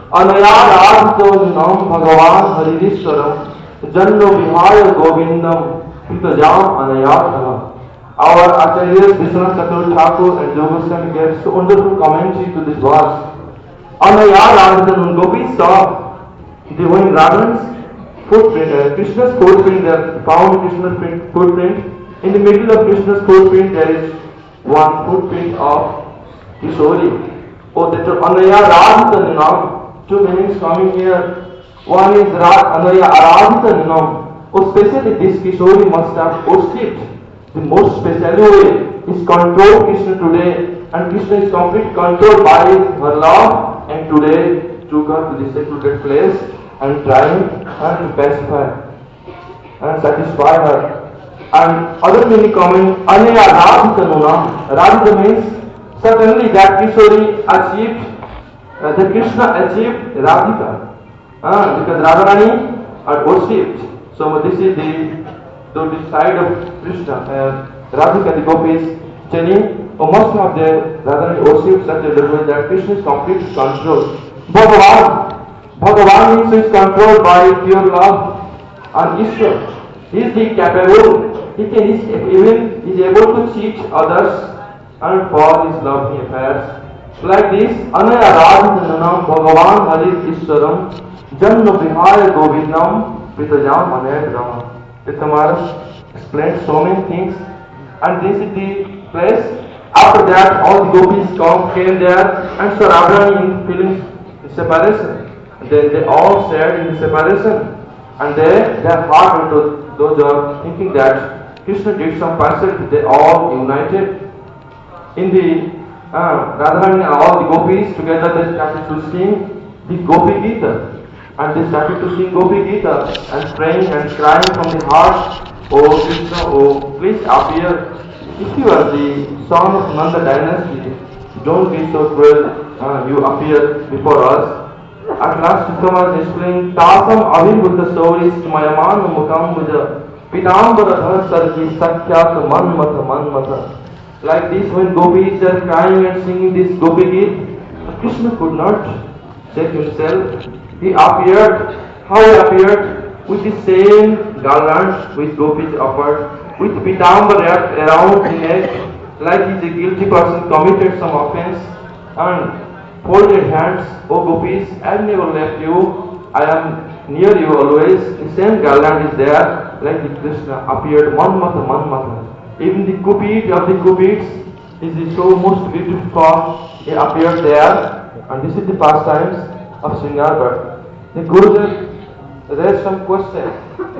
Anayar Adhito Nam Bhagavan Haririshwaram Janno Vihaya Govindam Pitajam Anayar. Our Acharyas Vishwanath Chakravarti Thakur and Goswami gave so wonderful commentary to this verse. Anayar Adhito, when gopis saw when Radharani's footprint, Krishna's footprint, they found Krishna's footprint, In the middle of Krishna's footprint, there is one footprint of Kishori. Oh, that Anaya Radhita Ninam. Two meanings coming here. One is Anaya Aradhita Ninam. Oh, especially this Kishori must have worshipped. The most special way is controlled Krishna today, and Krishna is completely controlled by her love, and today took her to the secluded place and trying to pacify and satisfy her. And other meaning coming, Anaya Radhita Nunam. Radhita means certainly that Kishori achieved, that Krishna achieved Radhika. Because Radharani are worshipped. So this is the side of Krishna. Radhika, the gopis, telling, most of the Radharani worshipped such a level that Krishna is completely controlled. Bhagavan means is controlled by pure love and Ishwar. He is the capable. He is able to cheat others and for his loving affairs. Like this, Anaya Radhitananam Bhagavan Harit Ishwaram Janna Vihaya Govindam Pritajam Anayadram. Maharaj explained so many things, and this is the place. After that, all the gopis came there and saw Radharani in feeling separation. Then they all shared in separation, and their heart into those are thinking that Krishna did some passage. They all united in the Radharani and all the gopis together. They started to sing the Gopi Gita. And they started to sing Gopi Gita and praying and crying from the heart, "Oh Krishna, oh, please appear. If you are the son of Nanda dynasty, don't be so cruel. You appear before us." At last, Krishna is explaining, "Tasam abhibuddha sauris mayaman mukambuja pitambara sargi sakhyat manmata." Like this, when gopis are crying and singing this Gopi Gita, Krishna could not save himself. He appeared. How he appeared? With the same garland which gopis offered, with pitambara wrapped around the neck, like he is a guilty person committed some offense, and folded hands. "O gopis, I have never left you. I am near you always." The same garland is there, like the Krishna appeared. Manmata. Even the Cupid of the Cupids is so most beautiful. He appeared there, and this is the pastimes of Sringar. The Gurudev raised some question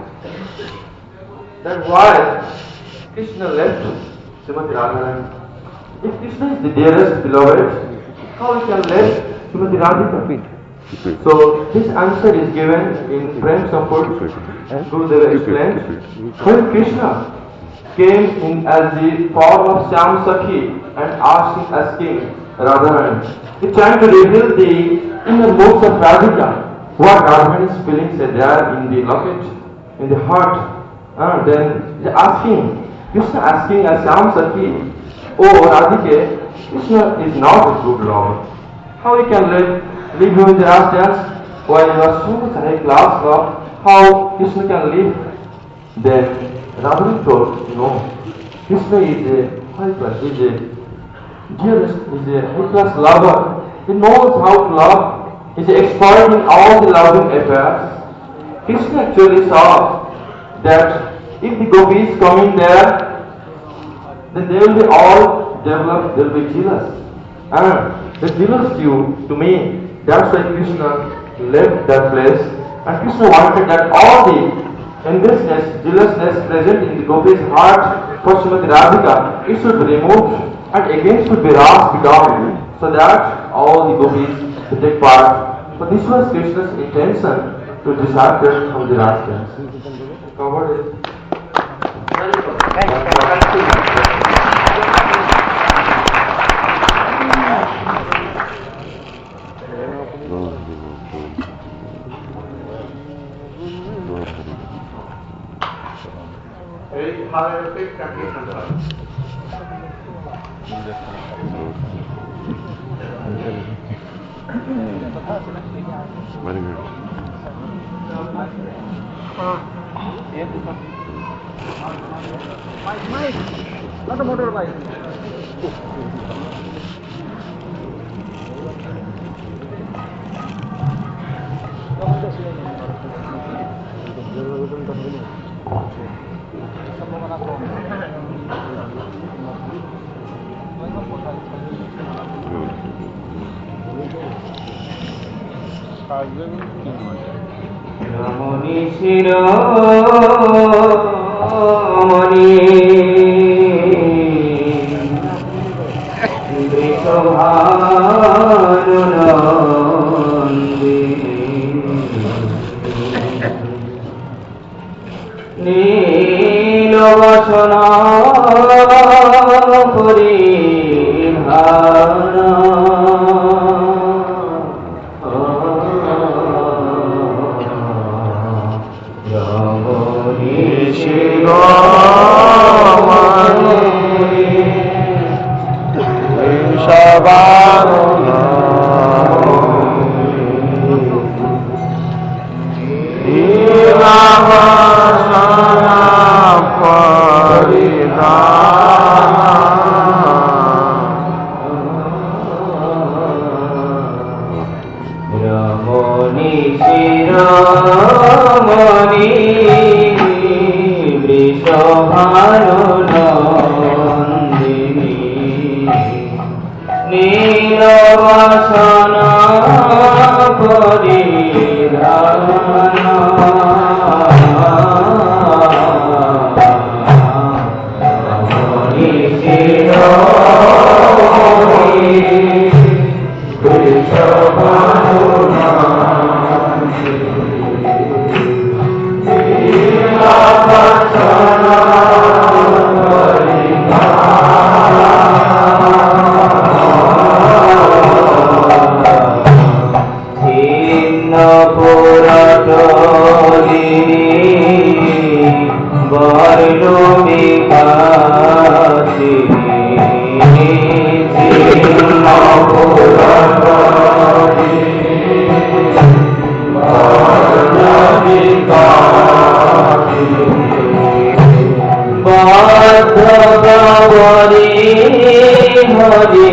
that why Krishna left Srimati Radharani. If Krishna is the dearest beloved, how he can left Srimati Radhika? So this answer is given in Prem Sampur. Gurudev explained, when Krishna came in as the form of Syam Sakhi and asking Radharani, he tried to reveal the innermost of Radhika. What Radharani's feelings are there in the locket, in the heart. Then Krishna asking as Syam Sakhi, "Oh Radhike, Krishna is not a good Lord. How he can leave you in the last dance while you are so much high class love? How Krishna can leave?" Then Radharani told, "No, Krishna is a high class, is a dearest, is a high class lover. He knows how to love. He is expert in all the loving affairs." Krishna actually saw that if the gopis coming there, then they will be all developed, they will be jealous. And they jealous to me. That's why Krishna left that place. And Krishna wanted that all the enviousness, jealousness present in the gopis' heart for Srimati Radhika, it should be removed and again should be rasped down, so that all the gopis to take part. But this was Krishna's intention to disappear from the Rasa. Covered it. Very good. Thank you. Very good. Not a motorbike. রমণী শিরোমণি নীলবসনা পরিধানা রমণী শিরোমণি বৃষভানুনা নীলাবসনা পরিধানা রমণী শিরোমণি বৃষভানুনন্দিনী নীলবসনা পরিধানা রমণী শিরোমণি Hari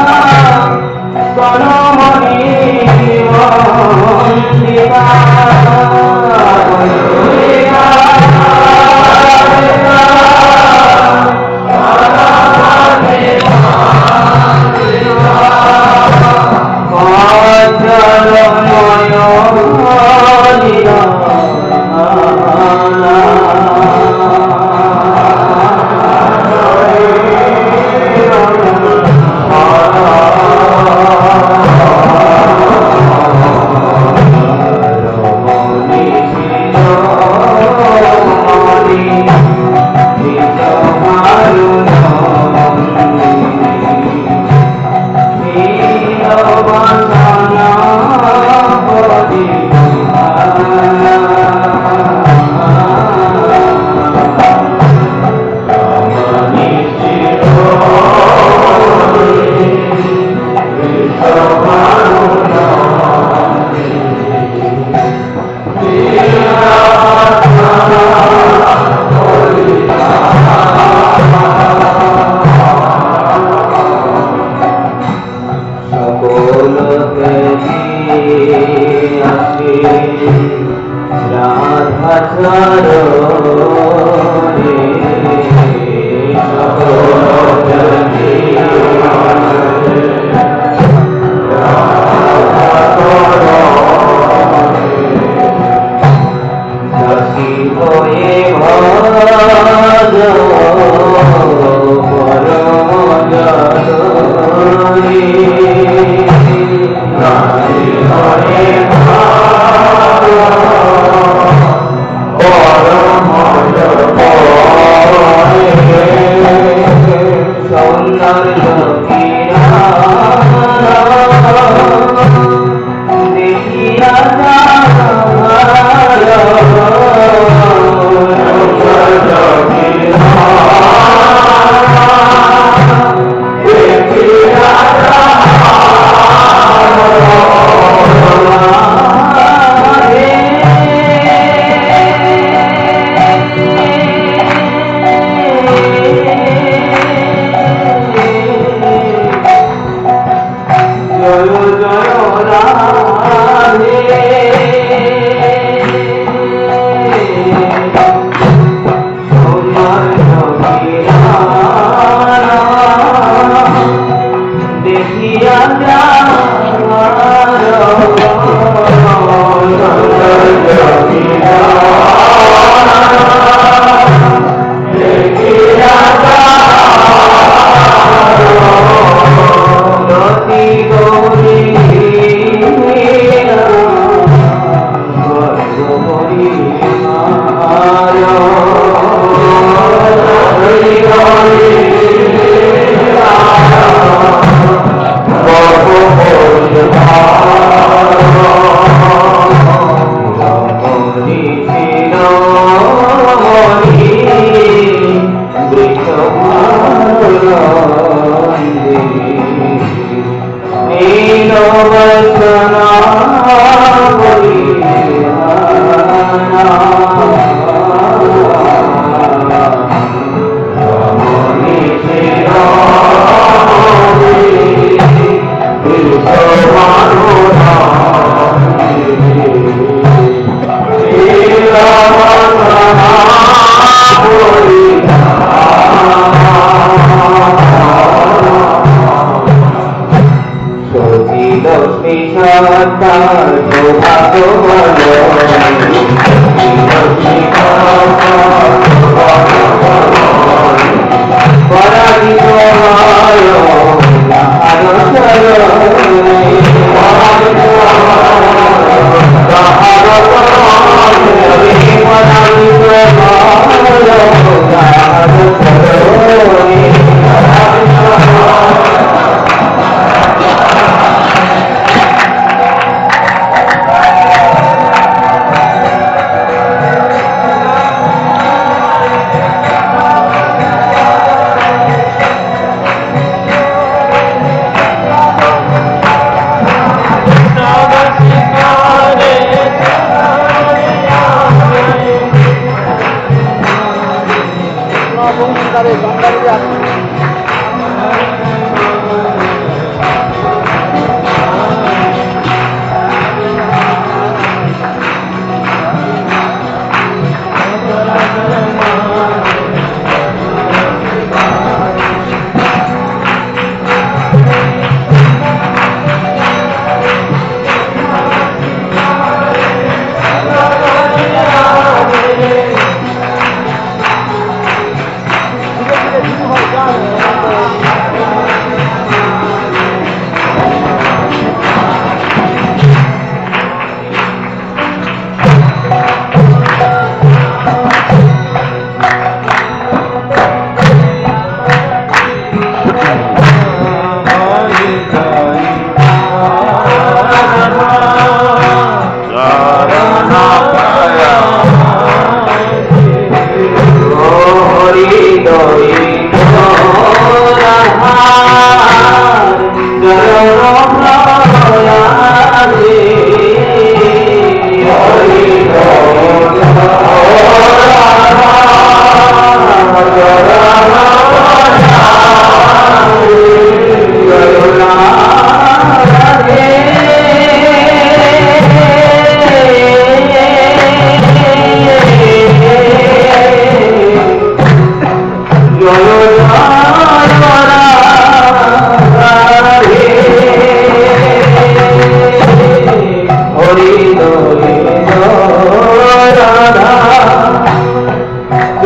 Bye.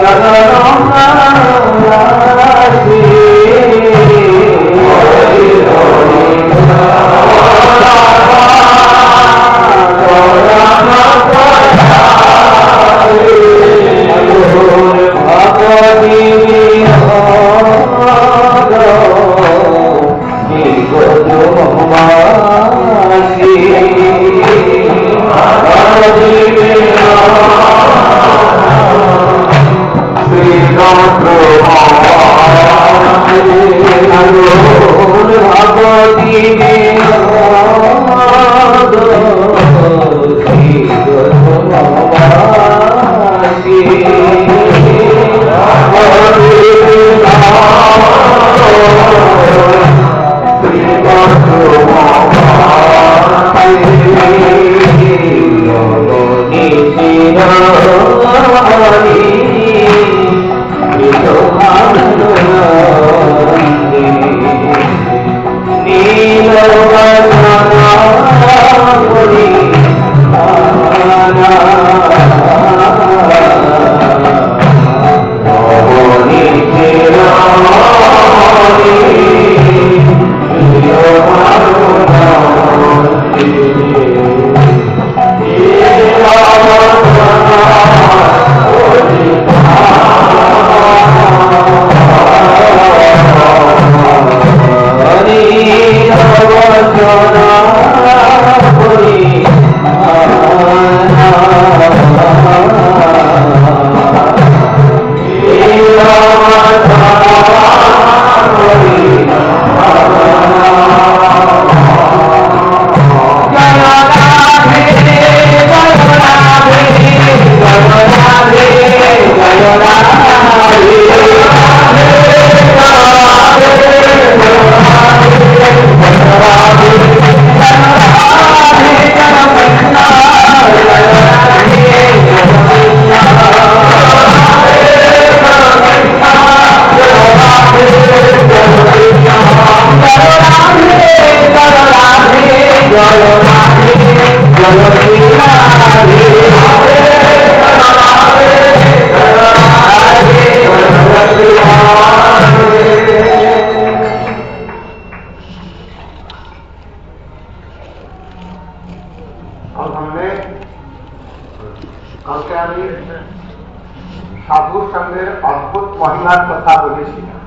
সাধু সঙ্গের অদ্ভুত মহিমার কথা বলেছিলাম।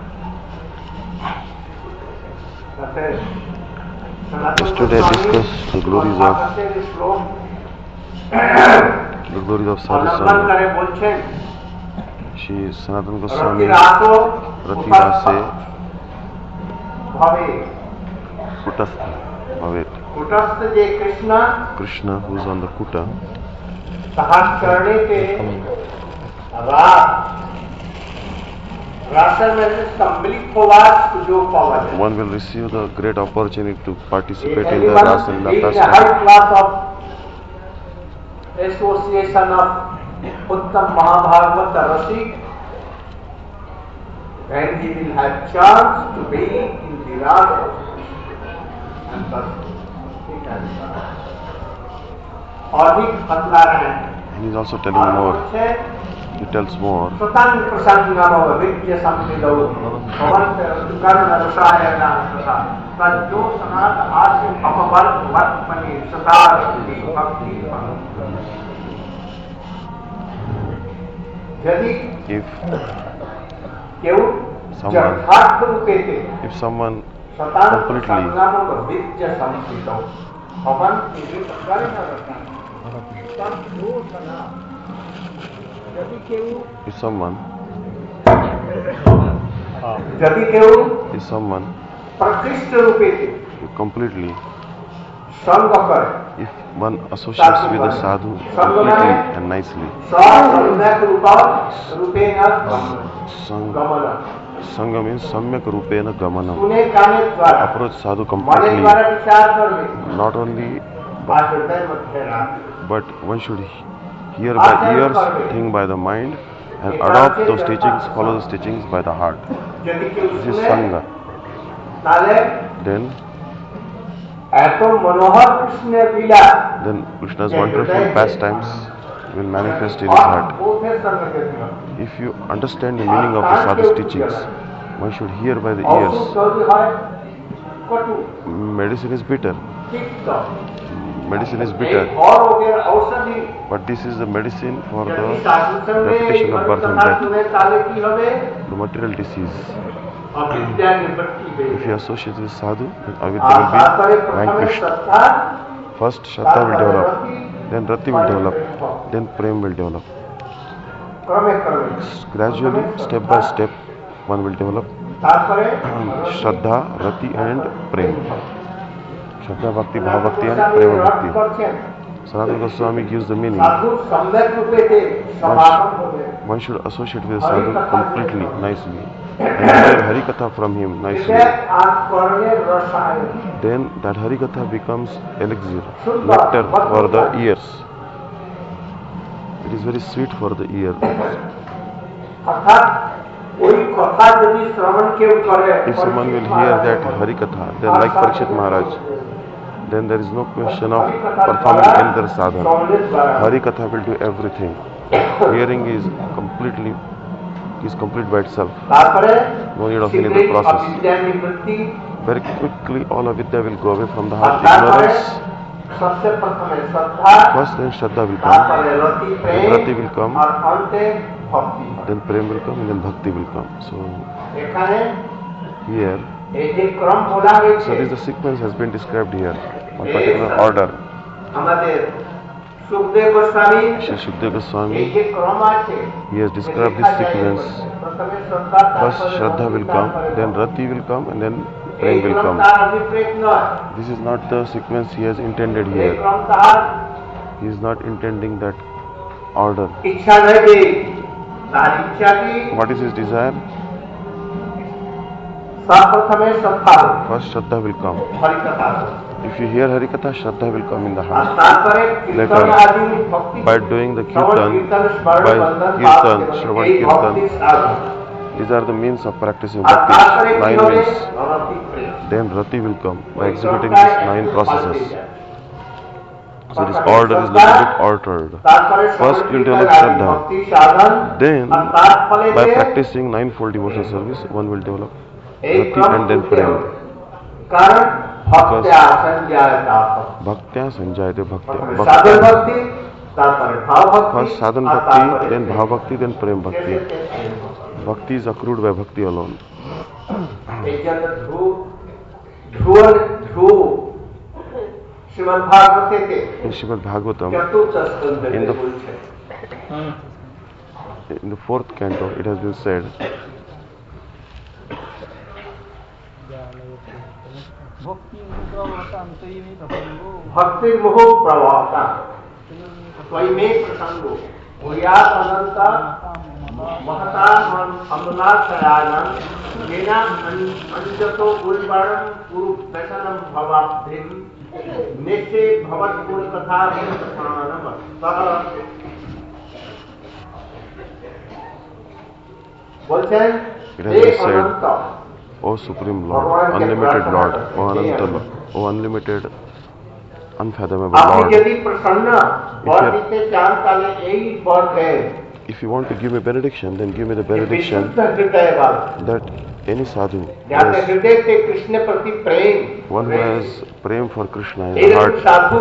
Yesterday I discussed the glories of Sadhu Sangha. বলছেন She Sanatana Goswami রতিরাসো Ratirase ভাবে Kutastha Bhavet. কুটস্থ যে Krishna Krishna, who is on the Kuta, তাহার চরণেতে রাস রাসের মধ্যে সম্মিলিত হওয়ার সুযোগ পাওয়া যায়। one will receive the great opportunity to participate in the Anyone Rasa Leela being in a pastime. high class of association of Uttam Mahabharata Rasik, and he will have chance to be in the Rasa and अधिक बतला रहे हैं। And he is also telling more. He tells more. स्वतंत्र प्रसंगम विद्य संविदो भवंत कर्ण रसायन तथा तज्जो सनात आस्य अपवर्ग वर्तमनि सदा रति भक्ति यदि If केउ Someone- यथार्थ रूपे थे if someone स्वतंत्र completely प्रसंगम विद्य संविदो भवंत कर्ण रसायन तज्जो सनात यदि केउ if someone प्रकृष्ट रूपे थे completely संग कर if one associates with the sadhu completely and nicely, सम्यक रूपेण Sang- गमन Sangha means samyak rupena gamanam. सुने काने द्वारा Approach sadhu मन completely, द्वारा विचार कर ले not only, बात हृदय मध्य राख but one should hear by ears, think by the mind, and adopt those teachings, follow those teachings by the heart. यदि के This is सुने Sangha. ताले Then ऐतो Manohar Krishna Leela Krishna's wonderful pastimes will manifest in his heart. If you understand the meaning of the sadhu's teachings, one should hear by the ears. Medicine is bitter. Medicine is bitter. But this is the medicine for the repetition of birth and death, the material disease. If you associate with sadhu, then avidya will be vanquished. First Shraddha will develop, then Rati will develop, then Prem will develop. Gradually, step by step, one will develop Shraddha, Rati and Prem. Shraddha Bhakti, Bhava Bhakti and Prema Bhakti. Sanatana Goswami gives the meaning. One should associate with the sadhu completely, nicely. And hear Harikatha from him nicely. Then that Harikatha becomes elixir, nectar for the ears. It is very sweet for the ear. If someone will hear that Harikatha, then like Parikshit Maharaj, then there is no question of performing any other sadhana. Harikatha will do everything. Hearing is complete by itself. No need of any other process. Very quickly all avidya will go away from the heart. Ignorance. First then Shraddha will come, then Rati will come, then Prem will come, and then Bhakti will come. So here, so this the sequence has been described here, one particular order. Shri Shukdev Goswami, he has described this sequence. First Shraddha will come, then Rati will come, and then Prem will come. This is not the sequence he has intended here. He is not intending that order. What is his desire? First Shraddha will come. If you hear Harikatha, Shraddha will come in the heart. Later, by doing the Kirtan, Shravan Kirtan, these are the means of practicing bhakti, 9 means. Then Rati will come by executing these 9 processes. So this order is a little bit altered. First you will develop Shraddha. Then by practicing 9-fold devotional service, one will develop Rati and then Prem. Because Bhaktya Sanjayate Bhaktya. First Sadhan Bhakti, then Bhava Bhakti, then Prem Bhakti. Bhakti is accrued by Bhakti alone. In Srimad Bhagavatam, in the 4th canto, it has been said, Bhakti Moho Pravata Swaime Prasango Uyat Ananta Mahata Amala Sayanam Jena Anjato Gurivaram Guru Pesanam Bhavabhim Neshe Bhavat Guru Katha Prasanam Saha বলছেন it has been said, O Supreme Lord, Unlimited Lord, O Ananta Lord, O Unlimited, Unfathomable Lord. If you want to give me benediction, then give me the benediction that any sadhu, one who has prem for Krishna in the heart,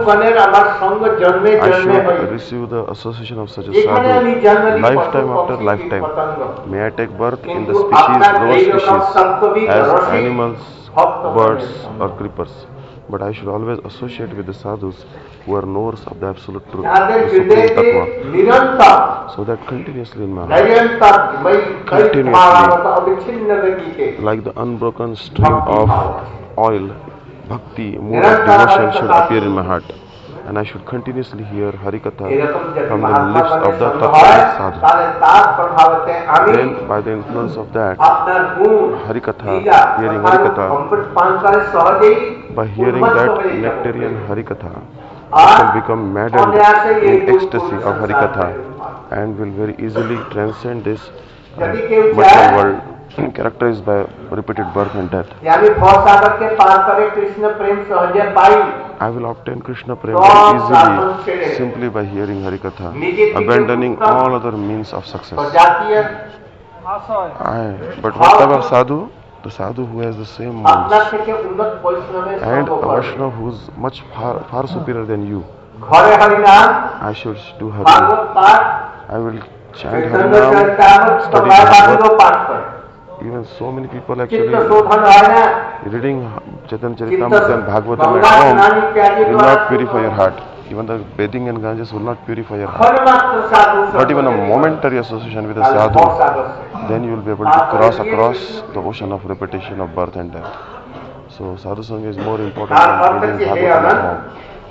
I should receive the association of such a sadhu lifetime after lifetime. May I take birth in the species, lower species, as animals, birds or creepers. But I should always associate with the sadhus who are knowers of the absolute truth, the supreme tattva, so that continuously in my heart, continuously, like the unbroken stream of oil, bhakti, mood of devotion should appear in my heart, and I should continuously hear Harikatha from the lips of the tattva sadhu. Then, by the influence of that, Harikatha, hearing Harikatha, by hearing that nectarian Harikatha, I shall become maddened in ecstasy of Harikatha and will very easily transcend this material world characterized by repeated birth and death. I will obtain Krishna Prem So, very Brahman said easily it. simply by hearing Harikatha, Nijeti abandoning ke uttam all other means of success. Jatiya But what about sadhu? The sadhu who has the same আপনার modes থেকে উন্নত পরিশ্রমের and সঙ্গ a করে Vaishnava who's much far superior than you. ঘরে হরিনাম I should do Bhagavata Hari. পাঠ I will chant Chaitanya Harinam, Charitamrita study সবাইবাদিও Bhagavad. পাঠ করে Even so many people চিত্ত actually শোধন হয় না reading Chaitanya চিত্ত Charitamrita and Bhagavatam Ganga at স্নান home ইত্যাদি will দ্বারা not purify your heart. Even the bathing and Ganges will not purify your heart. হরিমাত্র সাধু But even a momentary association with a তাহলে sadhu, বর্ষাগর then you will be able to cross across the ocean of repetition of birth and death. So sadhu sangha is more important তার than অর্থ reading কি হে Bhagavatam at Ananta home.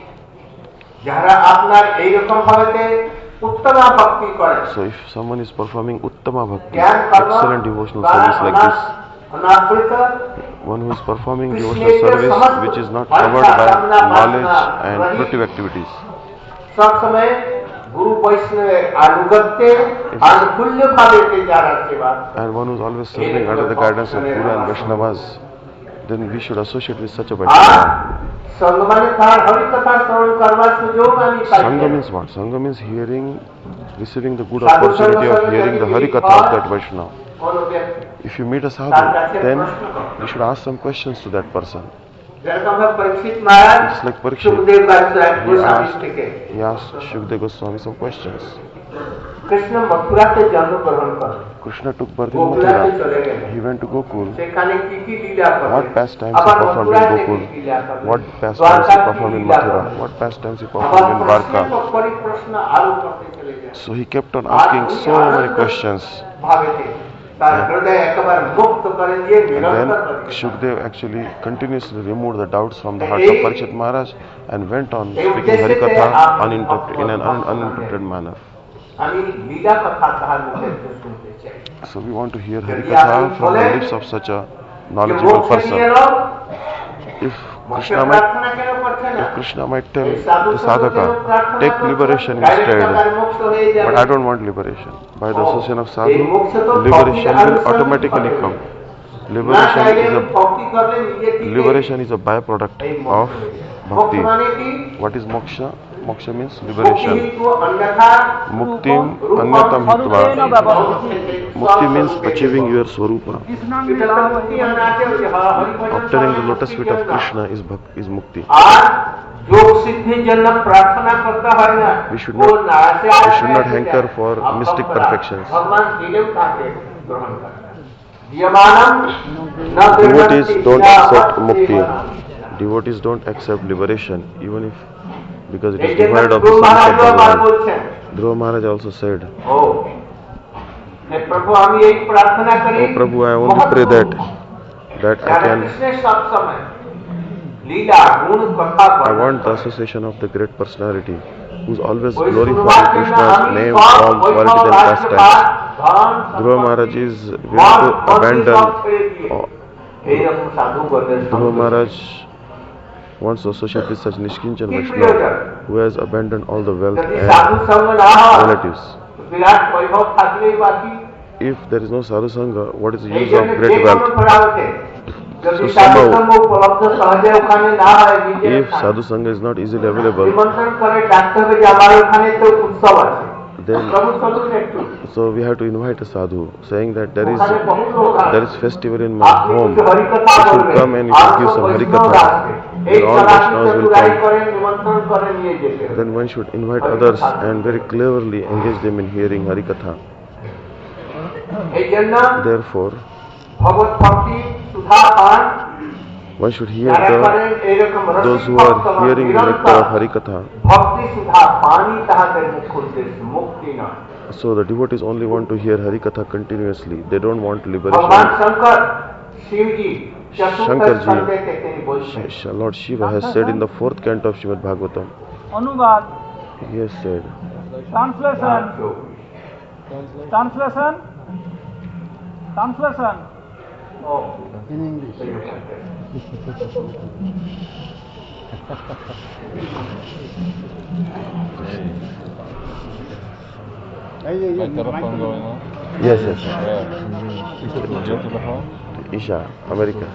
যারা আপনার এইরকম ভাবে উত্তম ভক্তি করে So if someone is performing Uttama Bhakti, জ্ঞান কর্ম excellent devotional দ্বারা service like this, অনাবৃত one who is performing Krishna devotional is service samast which is not varcha, covered by samna, knowledge varna, and rahi. productive activities, সব সময় গুরু বৈষ্ণবের আনুগত্যে আনুকূল্য ভাবে যারা সেবা and one who is always serving under the guidance of Guru and Vaishnavas, then we should associate with such a R Vaishnava. সঙ্গ মানে তার হরিকথা শ্রবণ করবার সুযোগ আমি Sangha means what? Sangha means hearing, receiving the good opportunity of hearing the Harikatha of that Vaishnava. কোনো ব্যক্তি If you meet a sadhu, then you should ask some questions to that person. যেরকম পরীক্ষিত মহারাজ It's like Parikshit. Sukhdev He Goswami asked, থেকে he asked Shukdev Goswami some questions. Krishna মথুরাতে জন্মগ্রহণ করেন Krishna took birth in গোকুলাতে Mathura. চলে গেলেন He went to Gokul. সেখানে কি কি লীলা করেন What pastimes he আবার performed in মথুরাতে Gokul? কি লীলা করেন What pastimes দ্বারকা he কি performed in লীলা Mathura? করেন? What pastimes he আবার performed in প্রশ্নের Dwarka? পর প্রশ্ন আরো করতে চলে যায় So he kept on asking so many questions. ভাবেতে তার হৃদয় একেবারে মুক্ত করে দিয়ে And then নিরন্তর করে Shukdev actually continuously removed the doubts from the heart of Parikshit Maharaj and went on speaking Harikatha in an uninterrupted manner. আমি লীলা কথা তাহার মুখে শুনতে চাই So we want to hear Harikatha from the lips of such a knowledgeable মোক্ষ person. নিয়ে নাও, If মোক্ষের Krishna might, প্রার্থনা কেন করছে না? if Krishna might tell এই সাধু the সঙ্গের sadhaka, প্রার্থনা take করো, liberation direct instead. তার মোক্ষ হয়ে যাবে। But I don't want liberation. By the Oh, association of এই sadhu, মোক্ষ তো liberation ভক্তির will আনুষ্ঠানিক automatically হবে। come. না Liberation চাইলে is a ভক্তি করলে নিজে থেকে liberation is a byproduct এই of মোক্ষ হয়ে যাবে। মোক্ষ bhakti. মানে কি? What is moksha? Moksha means মুক্তি liberation. হেতু অন্যথা Muktim Rupam anyatam hitva. স্বরূপেণ Mukti means achieving your swarupa. এটা তো মুক্তি মানে আছে ওই যে হরিভজন Obtaining the সমাধি lotus feet of মুক্তির জন্য। Krishna is mukti. আর যোগ সিদ্ধির জন্য প্রার্থনা করতে হয় না We should ও not- নাচে we should not hanker for mystic perfections. ভগবান দিলেও তাকে গ্রহণ করে না। দিয়মানম না Devotees বিভ্রতি don't না accept ভক্তি mukti. দিয়মানম। Devotees don't accept liberation, even if because it এই is জন্য devoid of the Guru service Maharaj of আবার Bhagavan. বলছেন Dhruva Maharaj also said, ও হে প্রভু আমি এই প্রার্থনা করি "Oh Prabhu, I only pray that I Radha can. কৃষ্ণের সব সময় লীলা গুণ কথা I বর্ণনা want the করে। association of the great personality, who's always ওই glorifying শুনবার জন্য Krishna's আমি name, সব form, বৈভব, qualities, and রাজ্য, pastimes." ধন, Dhruva সম্পত্তি, Maharaj is মন, willing to মতি abandon. সব ছেড়ে দিয়ে Oh, এইরকম সাধুগণের Dhruva সঙ্গে Maharaj wants to associate with such Nishkinchan কি Vaishnava প্রয়োজন? who has abandoned all the wealth যদি and সাধু সঙ্গ না হয় relatives. বিরাট বৈভব থাকলেই বাকি If there is no sadhu sangha, what is the এই use জন্য of যে great কোনো wealth? ফেরা ওঠে যদি So সাধু somehow- সঙ্গ উপলব্ধ সহজে ওখানে না হয় নিজের If sadhu sangha is not easily available, নিমন্ত্রণ করে ডাকতে হবে যে আমার ওখানে তো উৎসব আছে Then- প্রভু চলুন একটু so we have to invite a sadhu, saying that ওখানে বহু লোক আছে। there is festival in my আপনি home. কিছু হরিকথা You should বলবেন, come and you R should give তো some বৈষ্ণব harikatha. আসবে। এই Then all চালাকি Vaishnavas will চতুরাই come. করে নিমন্ত্রণ করে নিয়ে যেতে হবে। Then one should invite others and very cleverly engage them in hearing harikatha. এই জন্য Therefore, ভগবত ভক্তি সুধা পান one should hear যারা করেন এইরকম those who রসিক are ভক্ত hearing the nectar নিরন্তর of harikatha. ভক্তি সুধা পানি তাহাদের মুখ্য উদ্দেশ্য মুক্তি নয়। So the devotees only want to hear harikatha continuously. They don't want ভগবান liberation. শঙ্কর শিবজি চতুর্থ শঙ্করজি, স্কন্ধে থেকে বলছেন Lord Shiva has said in the 4th canto of Srimad Bhagavatam, অনুবাদ he has said, translation translation translation yes, yes. Into the hall? Isha, America.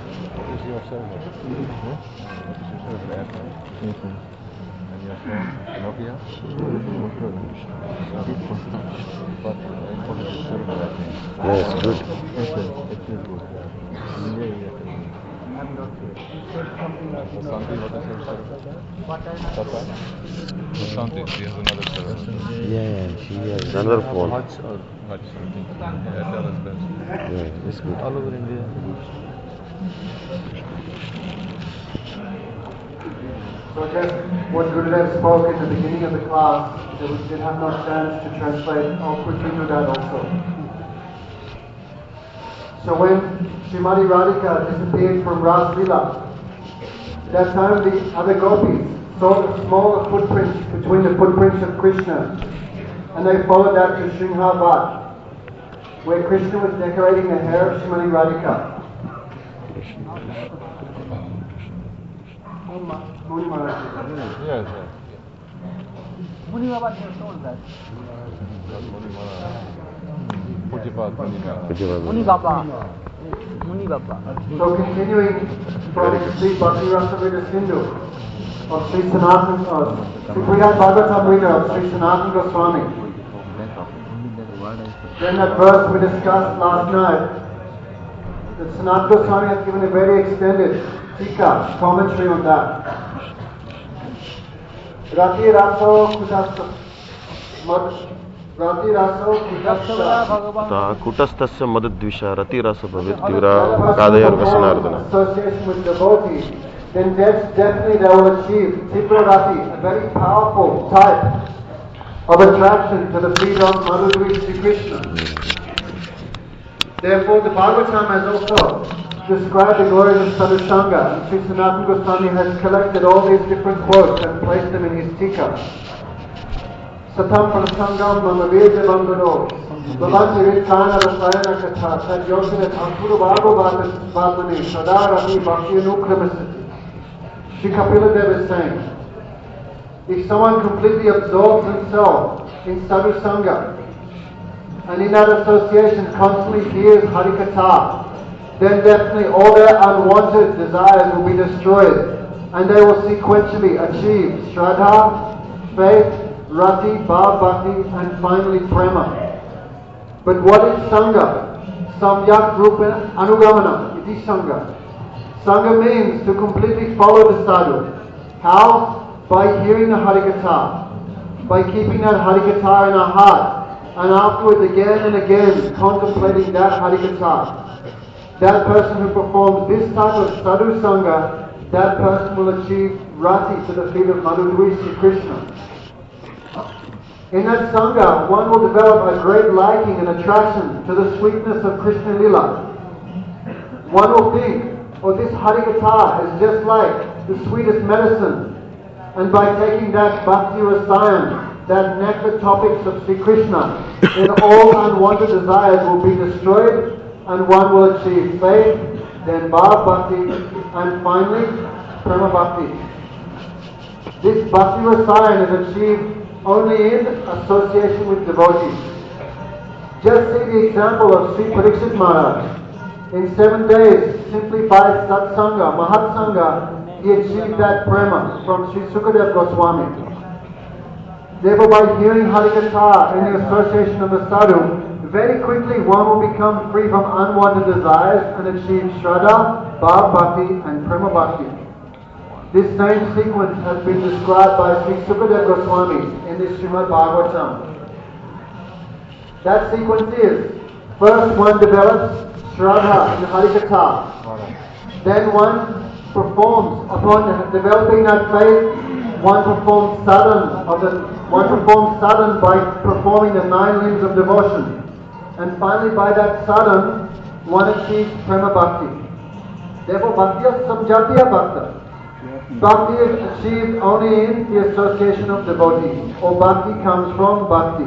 Yes, good. Santi, she has another server. Yeah, she has another phone. Hutch something. Airtel is best. Yeah, it's good. All over India. So just what Gurudev spoke at the beginning of the class, that we did have no chance to translate. I'll quickly do that also. So when Srimati Radhika disappeared from Ras Leela, that time the other gopis saw the smaller footprints between the footprints of Krishna, and they followed that to Sringha Bhat, where Krishna was decorating the hair of Srimati Radhika. Muni Maharaj. Yes. Muni Baba just told that. Muni Baba. Muni Baba. So continuing from Sri Bhakti Rasamrita Sindhu of Sri Sanatana, Sri Priyad Bhagavatamrita of Sri Sanatana Goswami. Then that verse we discussed last night, that Sanatana Goswami has given a very extended tika, commentary on that. Rati Raso Kutasta Rati Raso Kutasta Kutastasya madadvisha ratirasa bhavit divra kadayar vasanardana. Association with devotees, then definitely they will achieve Tiprarati, a very powerful type of attraction to the feet of Madhuri Sri Krishna. Therefore, the Bhagavatam has also described the glories of Sadhusanga, and Sri Sanatana Goswami has collected all these different quotes and placed them in his tika. Satam prasangam mamavirja bandhano bhavanti ritkana rasayana katha sadyoginet ankuru bhago bhagavani sadarati bhakti anukramasati. Shri Kapila Dev is saying, if someone completely absorbs himself in Sadhusanga, and in that association constantly hears Harikatha, then definitely all their unwanted desires will be destroyed, and they will sequentially achieve Shraddha, faith, Rati, Bhav Bhakti, and finally Prema. But what is Sangha? Samyak Rupa Anugamana, iti Sangha. Sangha means to completely follow the sadhu. How? By hearing the Harikatha, by keeping that Harikatha in our heart, and afterwards again and again contemplating that Harikatha. That person who performs this type of sadhu sangha, that person will achieve rati to the feet of Madhuri Sri Krishna. In that sangha, one will develop a great liking and attraction to the sweetness of Krishna Lila. One will think, oh, this Harikatha is just like the sweetest medicine. And by taking that Bhakti Rasayan, that nectar topics of Sri Krishna, then all unwanted desires will be destroyed, and one will achieve faith, then Bhav Bhakti, and finally Prema Bhakti. This Bhakti Rasayan is achieved only in association with devotees. Just see the example of Sri Parikshit Maharaj. In 7 days, simply by Satsanga, Mahatsanga, he achieved that Prema from Sri Sukadev Goswami. Therefore, by hearing Harikatha and the association of the sadhu, very quickly one will become free from unwanted desires and achieve Shraddha, Bhav Bhakti, and Prema Bhakti. This same sequence has been described by Sri Sukadev Goswami in the Srimad Bhagavatam. That sequence is, first one develops Shraddha in Harikatha, then one performs, upon developing that faith, one performs sadhana by performing the 9 limbs of devotion. And finally by that sadhana, one achieves Prema Bhakti. Therefore Bhaktiya Samjatiya Bhakta. Bhakti is achieved only in the association of devotees, or Bhakti comes from Bhakti.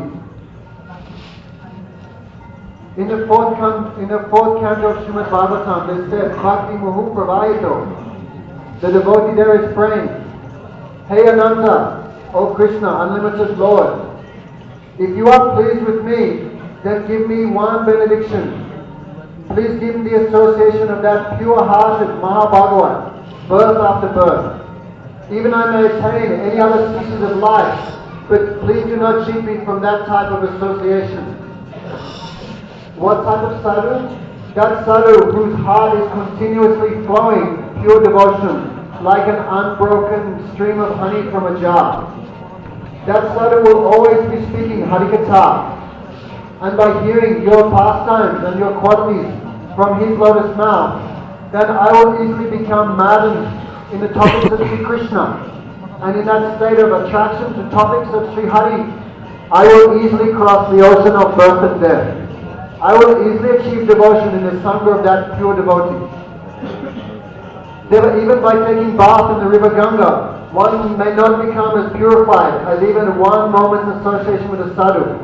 In the fourth canto of Srimad Bhagavatam, they said, Bhakti Muhu Pravayito. The devotee there is praying, Hey Ananta, O Krishna, unlimited Lord, if you are pleased with me, then give me one benediction. Please give me the association of that pure-hearted Mahabhagavan, birth after birth. Even I may attain any other species of life, but please do not cheat me from that type of association. What type of sadhu? That sadhu whose heart is continuously flowing pure devotion, like an unbroken stream of honey from a jar. That sadhu will always be speaking Harikatha, and by hearing your pastimes and your qualities from his lotus mouth, then I will easily become maddened in the topics of Sri Krishna, and in that state of attraction to topics of Sri Hari, I will easily cross the ocean of birth and death. I will easily achieve devotion in the sangha of that pure devotee. Even by taking bath in the river Ganga, one may not become as purified as even one moment's association with a sadhu.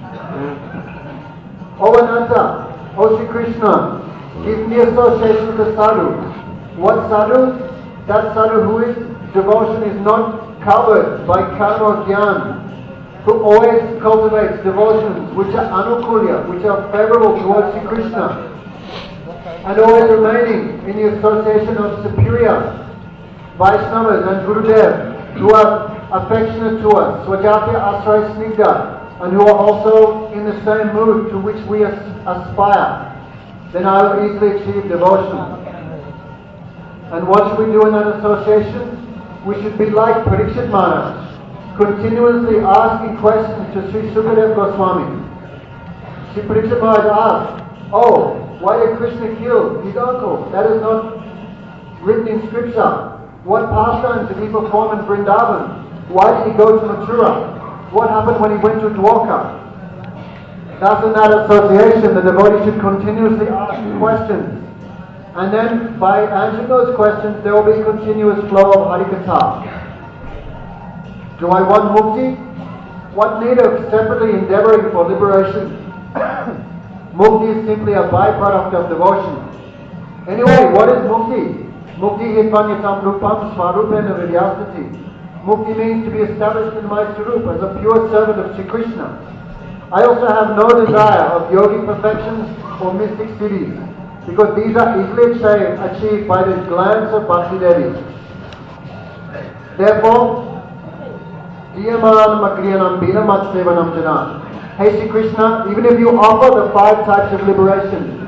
O Ananta, O Sri Krishna, give me association with a sadhu. What sadhu? That sadhu whose devotion is not covered by karma or jnana, who always cultivates devotions which are anukulya, which are favorable towards Sri Krishna, and always remaining in the association of superior Vaishnavas and Gurudev, who are affectionate to us, Swajatya Asray Snigdha, and who are also in the same mood to which we aspire, then I will easily achieve devotion. And what should we do in that association? We should be like Parikshit Maharaj, continuously asking questions to Sri Sukadeva Goswami. Sri Parikshit Maharaj asked, "Oh, why did Krishna kill his uncle? That is not written in scripture. What pastimes did he perform in Vrindavan? Why did he go to Mathura? What happened when he went to Dwarka?" Thus in that association, the devotee should continuously ask questions. And then by answering those questions, there will be continuous flow of Harikatha. Do I want mukti? What need of separately endeavoring for liberation? Mukti is simply a byproduct of devotion. Anyway, what is mukti? Mukti hitvanyatam rupam svarupena vidyastati. Mukti means to be established in my swarup as a pure servant of Sri Krishna. I also have no desire of yogic perfections or mystic cities, because these are easily achieved by the glance of Bhakti Devi. Therefore, Diyaman Makriyanam Binamat Sevanam Jana. Hey Sri Krishna, even if you offer the 5 types of liberation,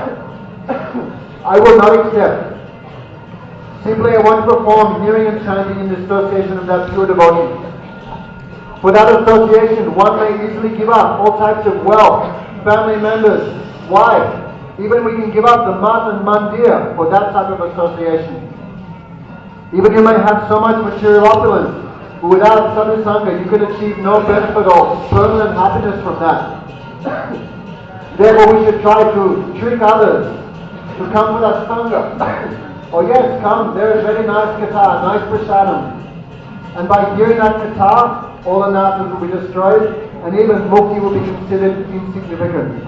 I will not accept. Simply I want to perform hearing and chanting in the association of that pure devotee. Without association, one may easily give up all types of wealth, family members, wife. Even we can give up the mat and mandir for that type of association. Even you may have so much material opulence, but without sadhu sangha, you can achieve no benefit or permanent happiness from that. Therefore, we should try to trick others to come with us sangha. Oh yes, come, there is very nice katha, nice prasadam. And by hearing that katha, all anarthas will be destroyed, and even mukti will be considered insignificant.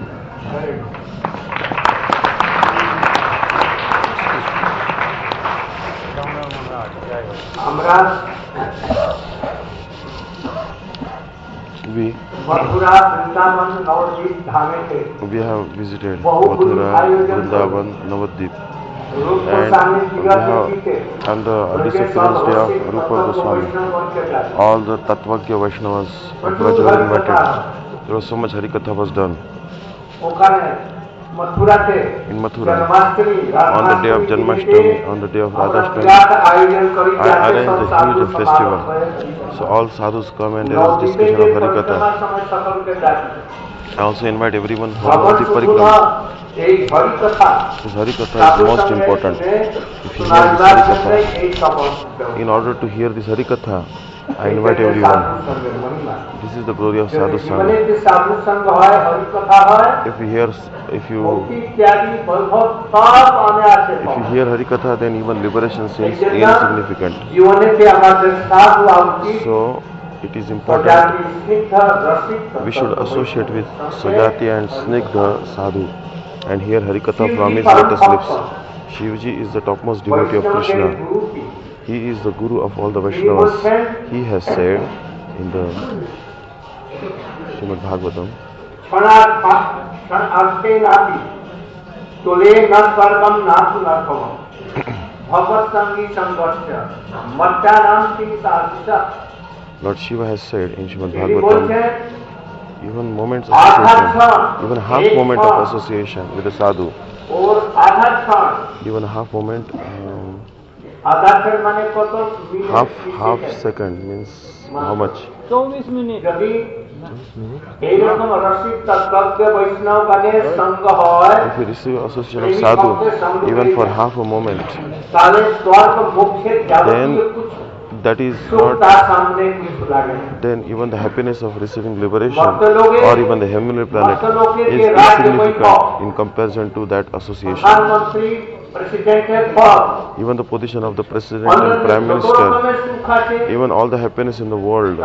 We have visited Mathura, Vrindavan, Navadvip, and the disappearance day of Rupa Goswami. All the Tatvagya Vaishnavas of Braj were invited. There was so much Harikatha was done. In Mathura, on the day of Janmashtami, on the day of Radhashtami, I arranged a huge festival. So all sadhus come and there is discussion of Harikatha. I also invite everyone for the Parikrama. This Harikatha is most important. If you hear this Harikatha, in order to hear this Harikatha, I invite everyone. This is the glory of Sadhu Sangha. If you hear Harikatha, then even liberation seems insignificant. So it is important we should associate with Swajatya and Snigdha Sadhu and hear Harikatha from his lotus lips. Shivji is the topmost devotee of Krishna. He is the Guru of all the Vaishnavas. He has said in the Srimad Bhagavatam, तुले न स्वर्गम न सुनर्कम भगवत संगी संघर्ष मत्यानाम चिंता Lord Shiva has said in Srimad बोलते Bhagavatam, हैं even moments of association, even half moment of association with a sadhu, और आधा क्षण even half moment, आधा क्षण माने कत half second means how much? 24 minute যদি এইরকম রসিক তত্ত্ব বৈষ্ণব গানের সঙ্গ হয় If you receive association of sadhu, even for half a moment, তাহলে স্বর্গ মোক্ষের যাবতীয় কিছু that is সুখ not, তার সামনে কিছু লাগে না then even the happiness of receiving liberation or even the heavenly planet is insignificant in comparison to that association. প্রধানমন্ত্রী প্রেসিডেন্টের পদ Even the position of the president and prime minister, even all the happiness in the world,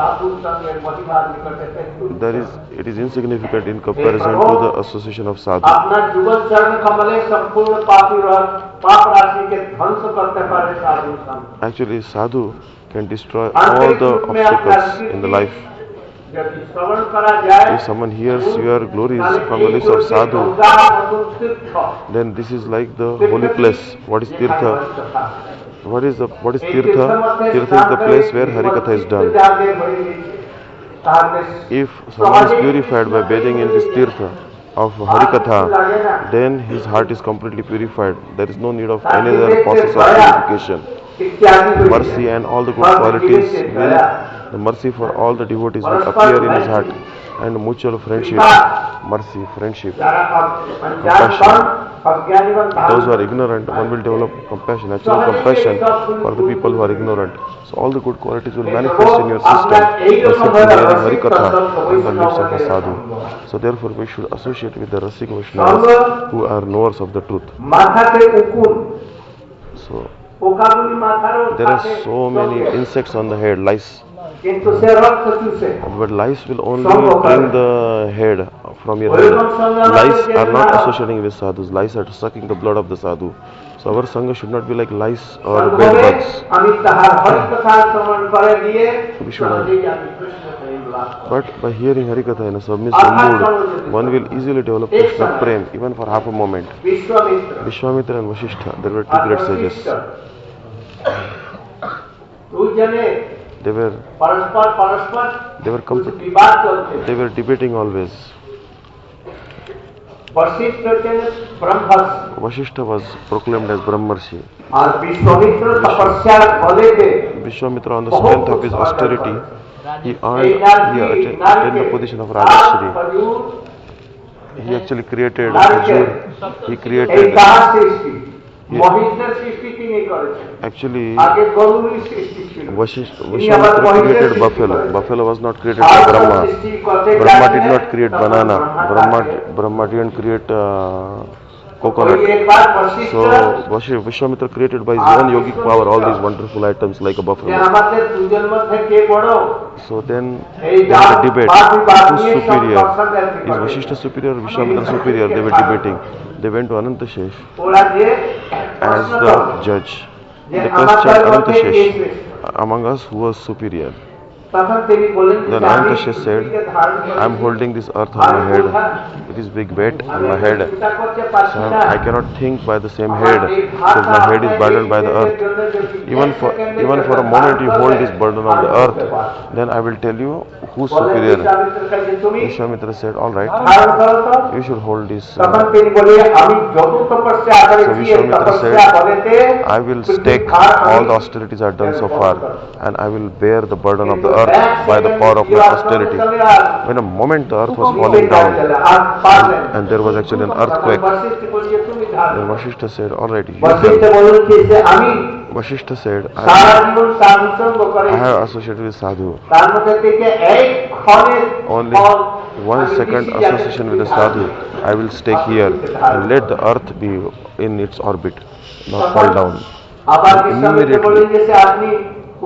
it is insignificant in comparison to the association of sadhu. আপনার যুগল চরণ কমলে সম্পূর্ণ পাপ রাশিকে ধ্বংস করতে পারে সাধু সঙ্গ Actually, sadhu can destroy all the obstacles in the life. যদি শ্রবণ করা যায় If someone hears your glories from the lips of sadhu, then this is like the holy place. What is tirtha? What is tirtha? Tirtha is the place where Harikatha is done. If someone is purified by bathing in this tirtha of Harikatha, then his heart is completely purified. There is no need of any other process of purification. Mercy and all the good qualities will, the mercy for all the devotees will appear in his heart, and mutual friendship, mercy, friendship, compassion. Those who are ignorant, one will develop compassion, actual compassion for the people who are ignorant. So all the good qualities will manifest in your system by simply hearing Harikatha from the lips of a sadhu. So therefore we should associate with the Rasik Vaishnavas who are knowers of the truth. So there are so many insects on the head, lice. But lice will only bring the head from your head. Lice are not associating with sadhus. Lice are sucking the blood of the sadhu. So our sangha should not be like lice or bed bugs. We should not. But by hearing Harikatha in a submissive mood, one will easily develop Krishna Prem even for half a moment. Vishwamitra and Vasishtha, there were two great sages. They were debating always. Vasishtha was proclaimed as Brahmarshi. Vishwamitra, on the strength of his austerity, he attained the position of Rajashri. He actually created Arjuna. He created. Actually, Vishwamitra created buffalo. Buffalo was not created by Brahma. Brahma did not create banana. Brahma didn't create coconut. So Vishwamitra created by his own yogic power all these wonderful items like a buffalo. So then there was a debate. Who's superior? Is Vasishtha superior or Vishwamitra superior? They were debating. They went to Anantashesh as the judge. They questioned Anantashesh, among us who was superior. Then Anantashesh said, I am holding this earth on my head. It is big weight on my head. So I cannot think by the same head because my head is burdened by the earth. Even for a moment you hold this burden of the earth, then I will tell you who's superior. Vishwamitra said, all right, you should hold this. So Vishwamitra said, I will stake all the austerities I have done so far, and I will bear the burden of the earth by the power of my austerity. In a moment the earth was falling down, and there was actually an earthquake. Then Vasishtha said, all right, you tell. Vasishtha said, I have associated with sadhu. Only 1 second association with a sadhu, I will stake here and let the earth be in its orbit, not fall down. Immediately.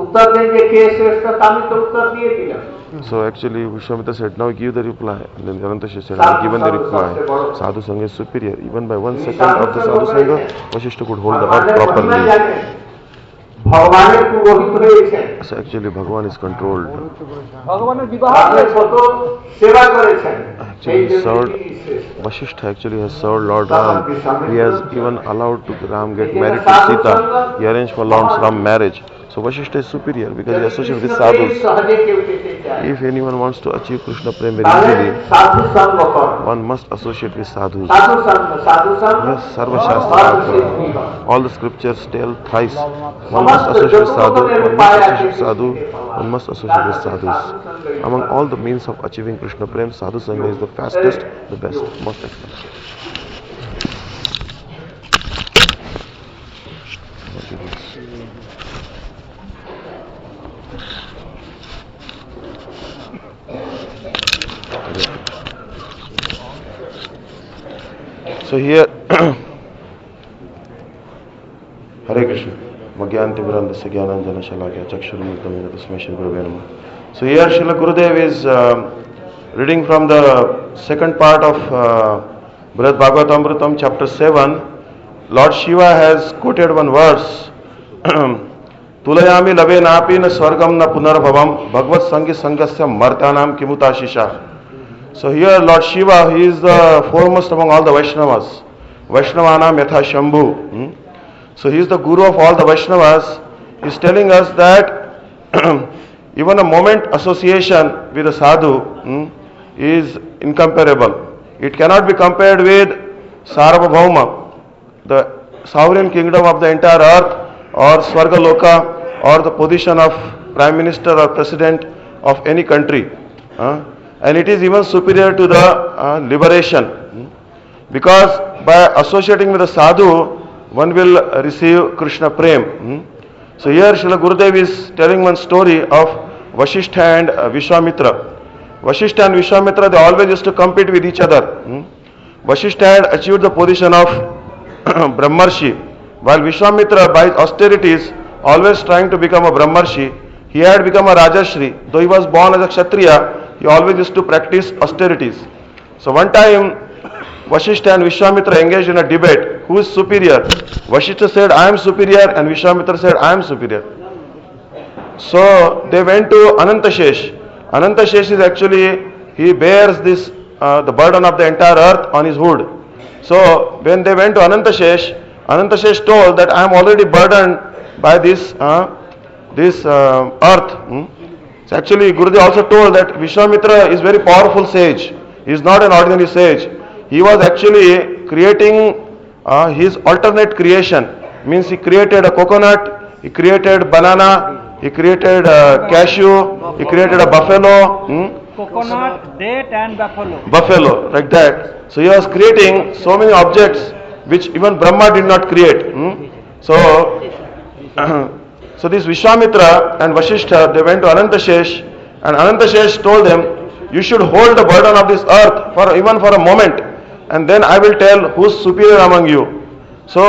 So actually Vishwamitra said, now give the reply. And then Anantashesh said, I have given the reply. Sadhu Sangha is superior. Even by 1 second of the Sadhu Sangha, Vasishtha could hold the earth properly. ভগবানের পুরোহিত হয়েছেন, So actually Bhagavan is controlled. ভগবানের বিবাহ আপনি কত সেবা করেছেন, সেই Actually জন্য served, তিনি শ্রেষ্ঠ। Vasishtha actually has served Lord Ram. He has even allowed to Ram get married to Sita. He arranged for Lord Ram marriage. So Vasishtha is superior because he associates with sadhus. সহজে কেউ পেতে চায়, If anyone wants to achieve Krishna Prem very তাহলে easily, সাধু সঙ্গ করো। one must associate with sadhus. সাধু সঙ্গ Yes, Sarva Shastra. All the scriptures tell thrice. One must associate with sadhu, one must associate with sadhu, one must associate with sadhus. Among all the means of achieving Krishna Prem, sadhu sangha is the fastest, the best, most expensive. So here, Hare Krishna. Magyantivirandasya Gyananjana Shalakya Chakshurumudamena Tasmai Shri Gurave Namaha. So here Srila Gurudev is reading from the second part of Brihad Bhagavatamritam chapter 7. Lord Shiva has quoted one verse. Tulayami lave napi na swargam na punarbhavam bhagavad sangi sangasya martanam kimutashisha. So here Lord Shiva, he is the foremost among all the Vaishnavas. Vaishnavanam yatha Shambhu. So he is the guru of all the Vaishnavas. He is telling us that even a moment association with a sadhu is incomparable. It cannot be compared with Sarvabhauma, the sovereign kingdom of the entire earth, or Swargaloka, or the position of Prime Minister or President of any country. And it is even superior to the liberation. Because by associating with a sadhu, one will receive Krishna Prem. So here Srila Gurudev is telling one story of Vasishtha and Vishwamitra. Vasishtha and Vishwamitra, they always used to compete with each other. Vasishtha had achieved the position of Brahmarshi, while Vishwamitra by his austerities, always trying to become a Brahmarshi, he had become a Rajashri. Though he was born as a Kshatriya, he always used to practice austerities. So one time, Vasishtha and Vishwamitra engaged in a debate. Who is superior? Vasishtha said, I am superior, and Vishwamitra said, I am superior. So they went to Anantashesh. Anantashesh is actually, he bears this, the burden of the entire earth on his hood. So when they went to Anantashesh, Anantashesh told that I am already burdened by this earth. So actually Gurudev also told that Vishwamitra is very powerful sage. He is not an ordinary sage. He was actually creating his alternate creation. Means he created a coconut, he created banana, he created cashew, he created a buffalo. Coconut, date and buffalo. Buffalo, like that. So he was creating so many objects which even Brahma did not create. So this Vishwamitra and Vasishtha, they went to Anantashesh, and Anantashesh told them, you should hold the burden of this earth even for a moment, and then I will tell who is superior among you. So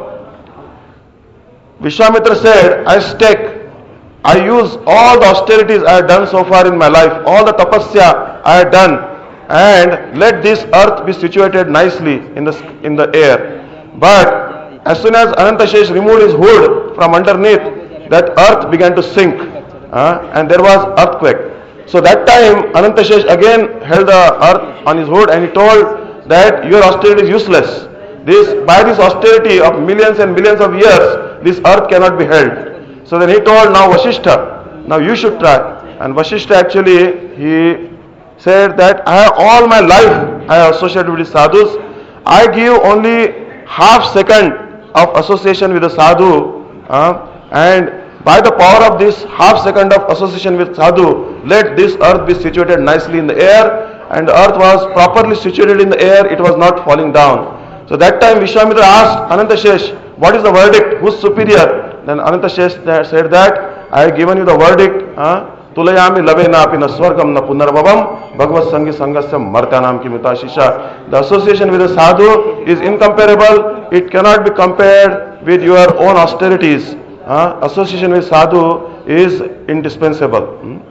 Vishwamitra said, I use all the austerities I have done so far in my life, all the tapasya I have done, and let this earth be situated nicely in the air. But as soon as Anantashesh removed his hood from underneath, that earth began to sink, and there was earthquake. So that time Anantashesh again held the earth on his hood, and he told that your austerity is useless. By this austerity of millions and millions of years, this earth cannot be held. So then he told, now Vasishtha, now you should try. And Vasishtha actually, he said that all my life I have associated with sadhus. I give only half second of association with a sadhu, and by the power of this half second of association with sadhu, let this earth be situated nicely in the air. And the earth was properly situated in the air, it was not falling down. So that time Vishwamitra asked Anantashesh, what is the verdict? Who is superior? Then Anantashesh said that I have given you the verdict. Tulayami lave napi na swargam na punarbhavam bhagavad sangi sangasya martanam kimutashisha. The association with a sadhu is incomparable. It cannot be compared with your own austerities. Association with sadhu is indispensable.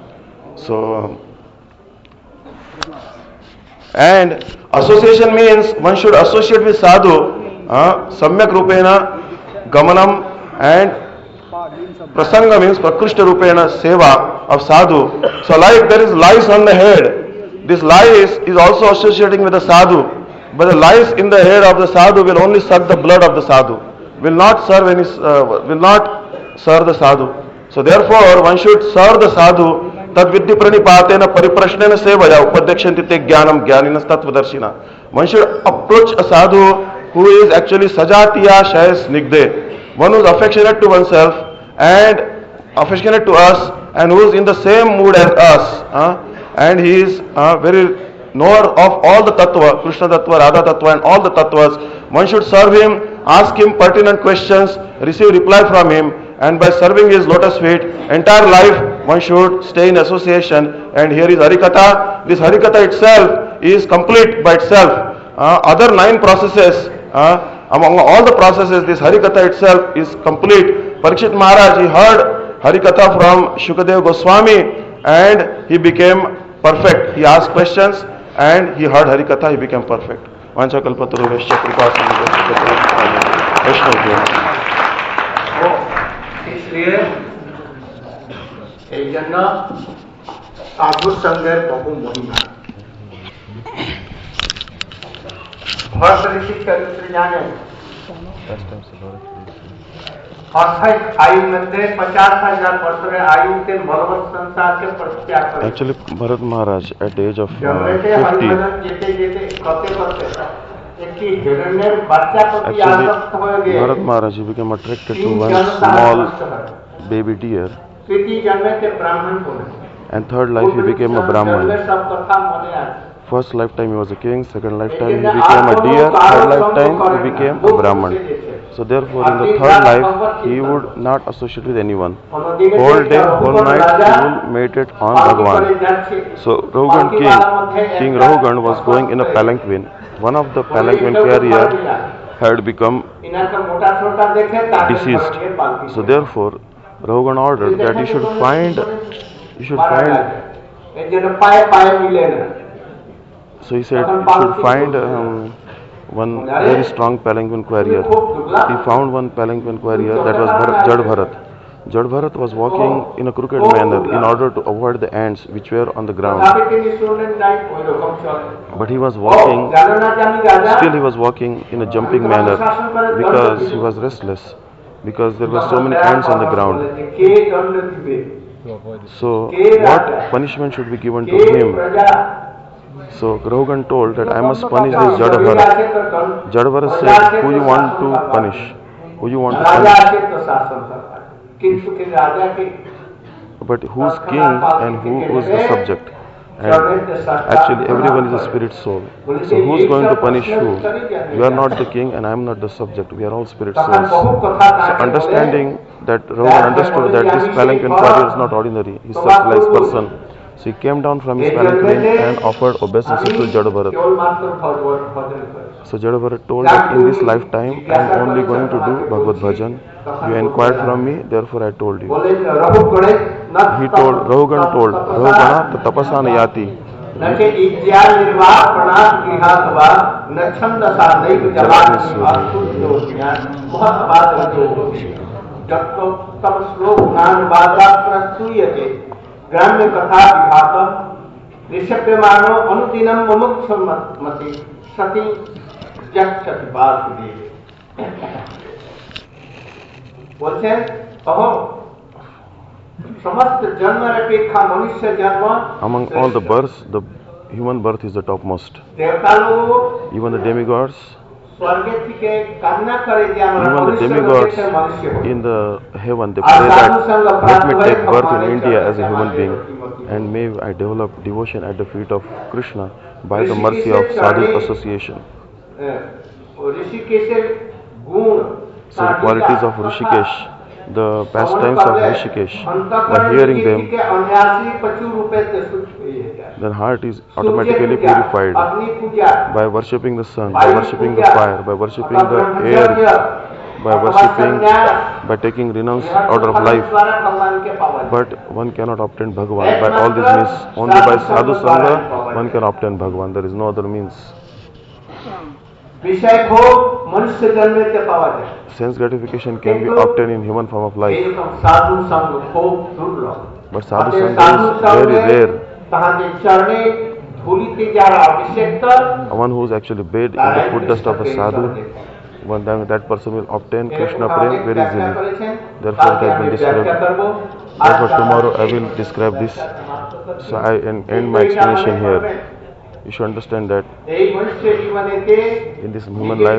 And association means one should associate with sadhu samyak rupena gamanam and Prasanga means Prakrishta Rupena Seva of Sadhu. So like there is lice on the head, this lice is also associating with the Sadhu. But the lice in the head of the Sadhu will only suck the blood of the Sadhu, will not serve the Sadhu. So therefore one should serve the Sadhu. Tad vidhi pranipatena pariprashnena sevaya upadyakshanti te jnanam jnaninas tattvadarshina. One should approach a sadhu who is actually sajatiya shayas nigde, one who is affectionate to oneself and affectionate to us and who is in the same mood as us, and he is very knower of all the tattva, Krishna tattva, Radha tattva and all the tattvas. One should serve him, ask him pertinent questions, receive reply from him, and by serving his lotus feet, entire life one should stay in association. And here is Harikatha. This Harikatha itself is complete by itself. Other 9 processes, among all the processes, this Harikatha itself is complete. Parikshit Maharaj, he heard Harikatha from Shukadev Goswami and he became perfect. He asked questions and he heard Harikatha, he became perfect. Vancha kalpataru vaishya kripa sindhu Vaishnav. इसलिए এই জন্য সাধু সঙ্গের বহু মহিমা। ভরত ঋষির চরিত্র জানেন, 28 आयु मध्य 50,000 বছরের আয়ুতে ভগবত সংসারকে পরিত্যাগ করে। Actually, Bharat Maharaj at the age of 50, যেতে যেতে করতে করতে একটি হিরণ্যের বাচ্চা প্রতি আসক্ত হয়ে গিয়ে Bharat Maharaj, he became attracted to one small baby deer. তৃতীয় জন্মেতে ব্রাহ্মণ হলেন। And third life he became a Brahman. সব কথা মনে আছে। First lifetime he was a king, second lifetime he became a deer, third lifetime he became a Brahman. So therefore in the third life he would not associate with anyone. Whole day, whole night he will meditate on Bhagavan. So Rohan King Rohan was going in a palanquin. One of the palanquin carrier had become deceased. So therefore Rohan ordered that he should find so he said he should find one very strong palanquin carrier. He found one palanquin carrier, that was Jad Bharat. Jad Bharat was walking in a crooked manner in order to avoid the ants which were on the ground. But he was walking, still he was walking in a jumping manner because he was restless, because there were so many ants on the ground. So what punishment should be given to him? So Rohan told that I must punish this Jad Bharat. Jad Bharat said, who you want to punish? Who you want to punish? But who's king and who is the subject? And actually everyone is a spirit soul. So who's going to punish who? You are not the king and I am not the subject. We are all spirit souls. So understanding that, Rohan understood that this palanquin carrier is not ordinary. He is a civilized person. So he came down from his palanquin and offered obeisance to Jad Bharat. So Jad Bharat told that in this lifetime I am only going to do Bhagavad Bhajan. You inquired from me, therefore I told you. He told, Rohan told, Rohana tapasana yati. ग्राम्य कथा विभातम निशप्यमानो अनुदिनम मुमुक्षुमति सति जक्षति बासुदेव বলছেন অহো সমস্ত জন্মের অপেক্ষা মনুষ্য জন্ম Among all the births, the human birth is the topmost. দেবতালোক Even the demigods, স্বর্গে থেকে কামনা করে যে আমরা even the মনুষ্য demigods রূপে মনুষ্য হই in the heaven, they pray that let me take birth in India as a human being and may I develop devotion at the feet of Krishna by the mercy of sadhu association. ঋষিকেশের গুণ So the qualities of Rishikesh, the pastimes of Rishikesh, by hearing them, then heart is automatically purified by worshipping the sun, by worshipping the fire, by worshipping the air, by taking renounced order of life. But one cannot obtain Bhagavan by all these means. Only by sadhu sangha one can obtain Bhagavan. There is no other means. বিষয় ভোগ মনুষ্য জন্মেতে পাওয়া যায়। Sense gratification can be obtained in human form of life, এইরকম সাধু সঙ্গ খুব দুর্লভ। but sadhu অতএব sangha সাধু is সঙ্গে very rare. তাহাদের চরণে ধুলিতে যারা অভিষেক্ত, One who is actually bathed in the foot dust of a sadhu, one time that person will obtain Krishna prem very easily. Therefore it has been described. Therefore tomorrow I will describe this. So I end my explanation here. You should understand that এই মনুষ্য জীবনেতে in this human life,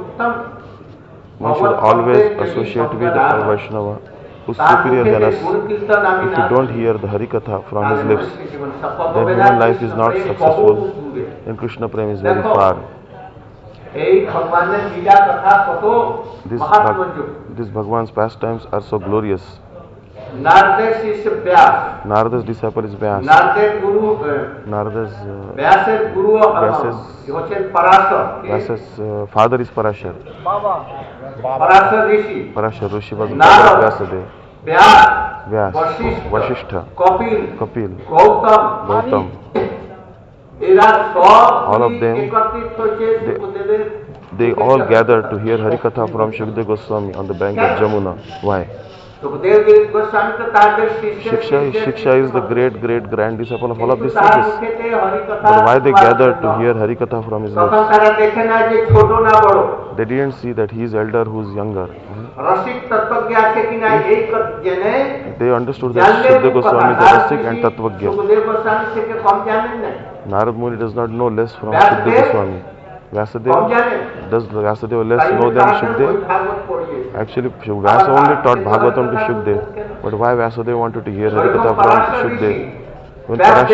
one should always associate with a Vaishnava who is superior than us. If you don't hear the Harikatha from his lips, then human life is not successful and Krishna prem is very far. এই ভগবানের লীলা কথা কত মহাত্মযুক্ত। These Bhagwan's pastimes are so glorious. নারদের শিষ্য ব্যাস, Narada's disciple is Vyas. নারদের গুরু Narada's ব্যাসের গুরু হচ্ছেন Parashar. Vyas's father is Parashar. Parashar Rishi, Parashar Rishi was the father of Vyasadeva. ব্যাস, Vyas, Vashishtha, Vashishta, Kapil, Kapil, Gautam, Gautam, এরা সব all of them, একত্রিত হচ্ছে সুখদেবের। they all gathered to hear Harikatha from Shukdev Goswami on the bank of Jamuna. Why? Sukhdev Goswami তো তাদের শিষ্য। Shiksha is the great grand disciple of all of these sages. But why they gathered to hear Harikatha from his lips? তখন তারা দেখে না যে ছোট না বড়, They didn't see that he is elder who is younger. রসিক তত্ত্বজ্ঞ আছে কিনা এই জেনে They understood that Shukdev Goswami is a Rasik and Tattvagya. Sukhdev Goswami থেকে কম জানেন না, Narad Muni does not know less from Vyasdev Shukdev Goswami. Com Vyasadeva, জানেন। does Vyasadeva less know than Shukdev? Actually, Vyasa only taught Bhagavatam to Shukdev. But why Vyasadeva wanted to hear Harikatha from Shukdev? When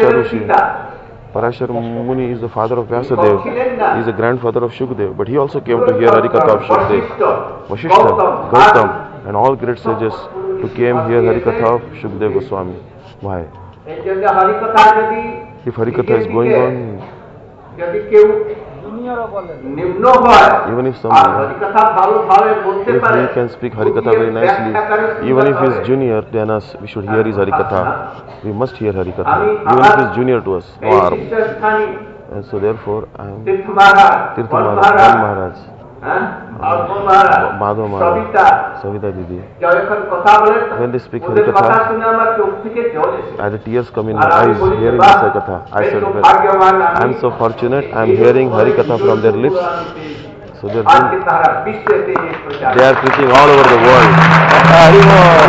Parashar Muni is the father of Vyasadeva, he is the grandfather of Shukdev, but he also came to hear Harikatha of Shukdev. Vashishta, Gautam, and all great sages who came here Harikatha of Shukdev Goswami. Why? এই জন্য হরিকথা যদি If Harikatha is going on, যদি কেউ নিম্ন হয়, even if R someone, হরিকথা ভালোভাবে বলতে if পারে, he can speak Harikatha very nicely, even if he is junior than us, we should hear his Harikatha. We must hear Harikatha, even if he is junior to us. এই শিষ্যস্থানী And so therefore, I am Tirtha Maharaj, Tirtha বন Maharaj, মহারাজ, Ban Maharaj, অর্পণ মহারাজ, Madhav Maharaj, Sabita, Savita Didi. যখন কথা বলে When they speak ওদের Harikatha, কথা শুনে আমার চোখ থেকে জল এসে as the tears come in my eyes hearing this Harikatha, I said, well, I am so fortunate, I am hearing Harikatha from their lips. So they are আজকে তারা বিশ্বেতে এই প্রচার। they are preaching all over the world. Hari Bol.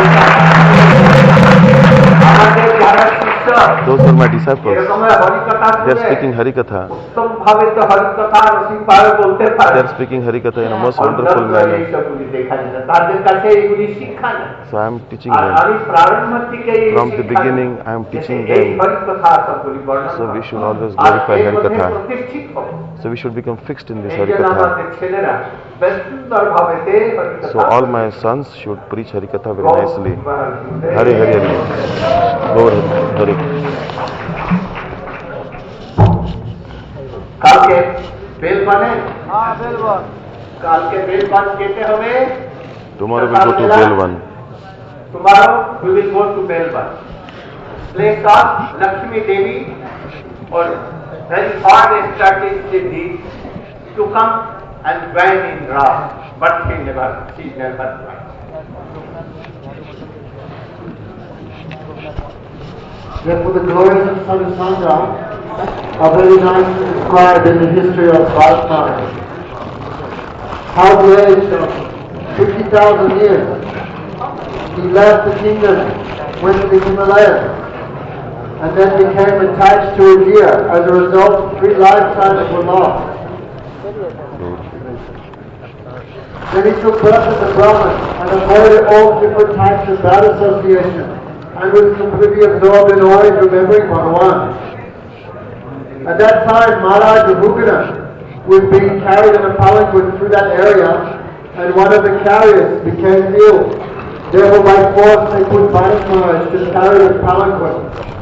আমাদের যারা শিষ্য, Those are my disciples. এরকম হরিকথা They are শুনে speaking Harikatha. উত্তম ভাবে তো হরিকথা রসিকভাবে বলতে পারে। They are speaking Harikatha in a most wonderful manner. এইসবগুলি দেখা যায় না, তাদের কাছে এইগুলি শিক্ষা না। So I am teaching R them. আমি প্রারম্ভ থেকে এই From the শিক্ষা beginning, I am teaching এই them. হরিকথা সবগুলি বর্ণনা So we should করা। always আর glorify এর মধ্যে Harikatha. প্রতিষ্ঠিত হবো। So we should become fixed in this এই জন্য Harikatha. আমাদের ছেলেরা বেশ সুন্দরভাবে হরিকথা। So all my sons should preach Harikatha very nicely. Hari Hari Hari. Gaur Hari. কালকে বেল বানে, কালকে বেল বান যেতে হবে। Tomorrow we go to Belwan. Tomorrow we will go to Belwan, place of Lakshmi Devi, or very hard established Devi to come and join in Ram, but she never joined. Therefore, the glories of Sadhu Sangha are very nicely described in the history of Bharata. How the age of 50,000 years he left the kingdom, went to the Himalayas, and then became attached to a deer. As a result, 3 lifetimes were lost. Then he took birth as a Brahmin and avoided all different types of bad association, and was completely absorbed in always remembering Bhagavan. At that time, Maharaj Rahugana was being carried in a palanquin through that area, and one of the carriers became ill. Therefore, by force, they put Bharat Maharaj to carry the palanquin.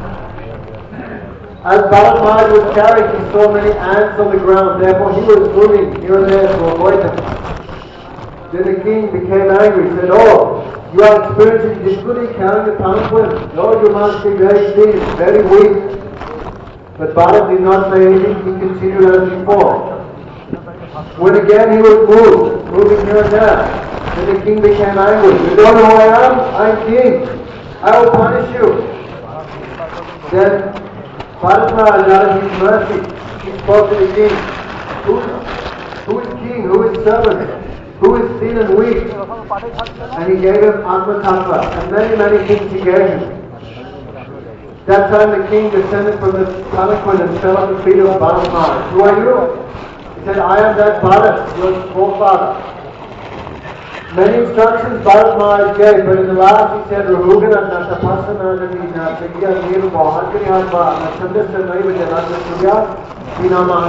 As Bharat Maharaj was carried, he saw many ants on the ground. Therefore, he was moving here and there to avoid them. Then the king became angry. He said, "Oh, you are experiencing difficulty carrying the palanquin. No, you must be very thin, very weak." But Bharat did not say anything. He continued as before. When again he was moving here and there, then the king became angry. You don't know who I am? I'm king. I will punish you. Then Bharat Maharaj, out of his mercy, he spoke to the king. Who is king? Who is servant? Who is thin and weak? And he gave him Atma Tattva, and many things he gave him. That time the king descended from the palanquin and fell at the feet of Bharat Maharaj. Who are you? He said, I am that Bharat, your forefather. Many instructions Bharat Maharaj gave, but in the last he said, Rahugana Natapasana Nina Vigya Nirva Hankari Hatma Nachandasya Naiva Jananda Surya Vinamahan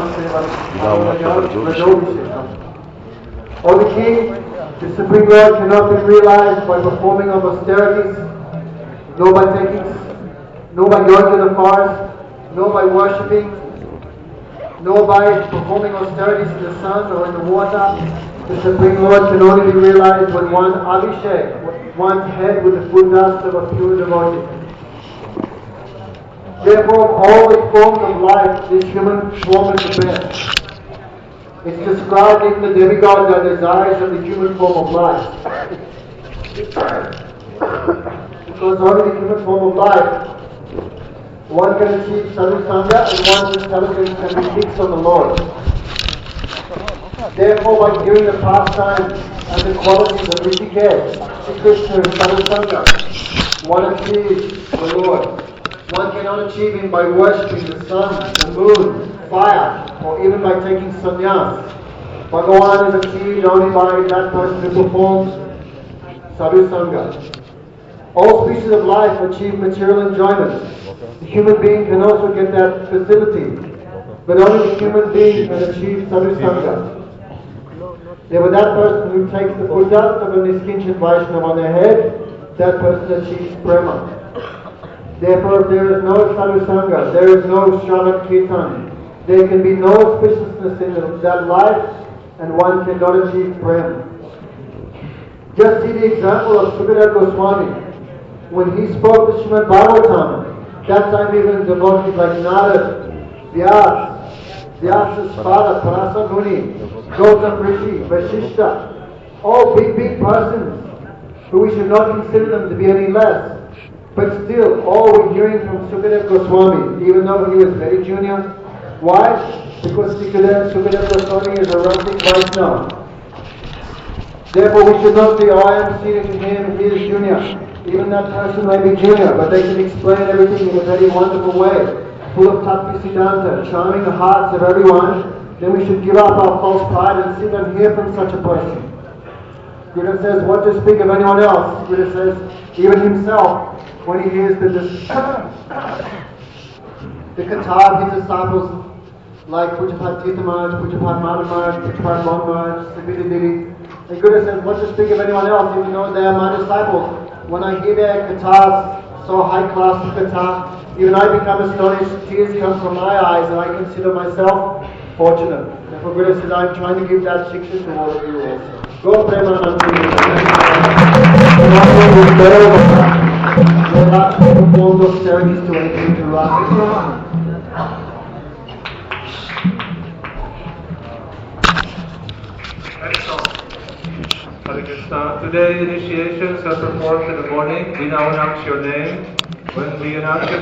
O the king, the Supreme Lord cannot be realized by performing of austerities, nor by going to the forest, nor by worshipping, nor by performing austerities in the sun or in the water. The Supreme Lord can only be realized when one abhishek, one's head with the full dust of a pure devotee. Therefore, of all the forms of life, this human form is the best. It's described even the demigods are desires of the human form of life. Because only the human form of life, one can achieve sadhu-sanga and one's intelligence can be fixed on the Lord. Therefore, by hearing the pastimes and the qualities of Rishikesh, Sri Krishna and sadhu-sanga, one achieves the Lord. One cannot achieve him by worshipping the sun, the moon, fire, or even by taking sannyas. Bhagavan is achieved only by that person who performs sadhu-sanga. All species of life achieve material enjoyment. The human being can also get that facility, but only the human being can achieve sadhu-sanga. Therefore, that person who takes the Buddha of a Niskinchan Vaishnava on their head, that person achieves prema. Therefore, if there is no sadhu-sanga, there is no Shravan Kirtan, there can be no auspiciousness in that life, and one cannot achieve prema. Just see the example of Sukadeva Goswami. When he spoke to Srimad Bhagavatam, that time even devotees like Narad, Vyasa's father, Parasa Muni, Gautam Rishi, Vasishta, all big persons, who we should not consider them to be any less. But still, all were hearing from Sukadeva Goswami, even though he was very junior. Why? Because Sukadeva Goswami is a Rasik Vaishnava. Therefore, we should not say, oh, I am senior to him, he is junior. Even that person may be junior, but they can explain everything in a very wonderful way, full of Tattva Siddhanta, charming the hearts of everyone. Then we should give up our false pride and sit and hear from such a person. Buddha says, what to speak of anyone else? Buddha says, even himself, when he hears the katha of his disciples, like Pujapad Tita Maharaj, Pujapad Madhav Maharaj, Pujapad Mohan Maharaj, Srivida Devi, and Buddha says, what to speak of anyone else, even though they are my disciples? When I hear their kathas, so high class katha, even I become astonished, tears come from my eyes, and I consider myself fortunate. Therefore, Buddha says, I'm trying to give that shiksha to all of you also. Go Premanand. There are not forms of service to anything to Radha. Hare Krishna. Today initiations are performed in the morning. We now announce your name. When we announce your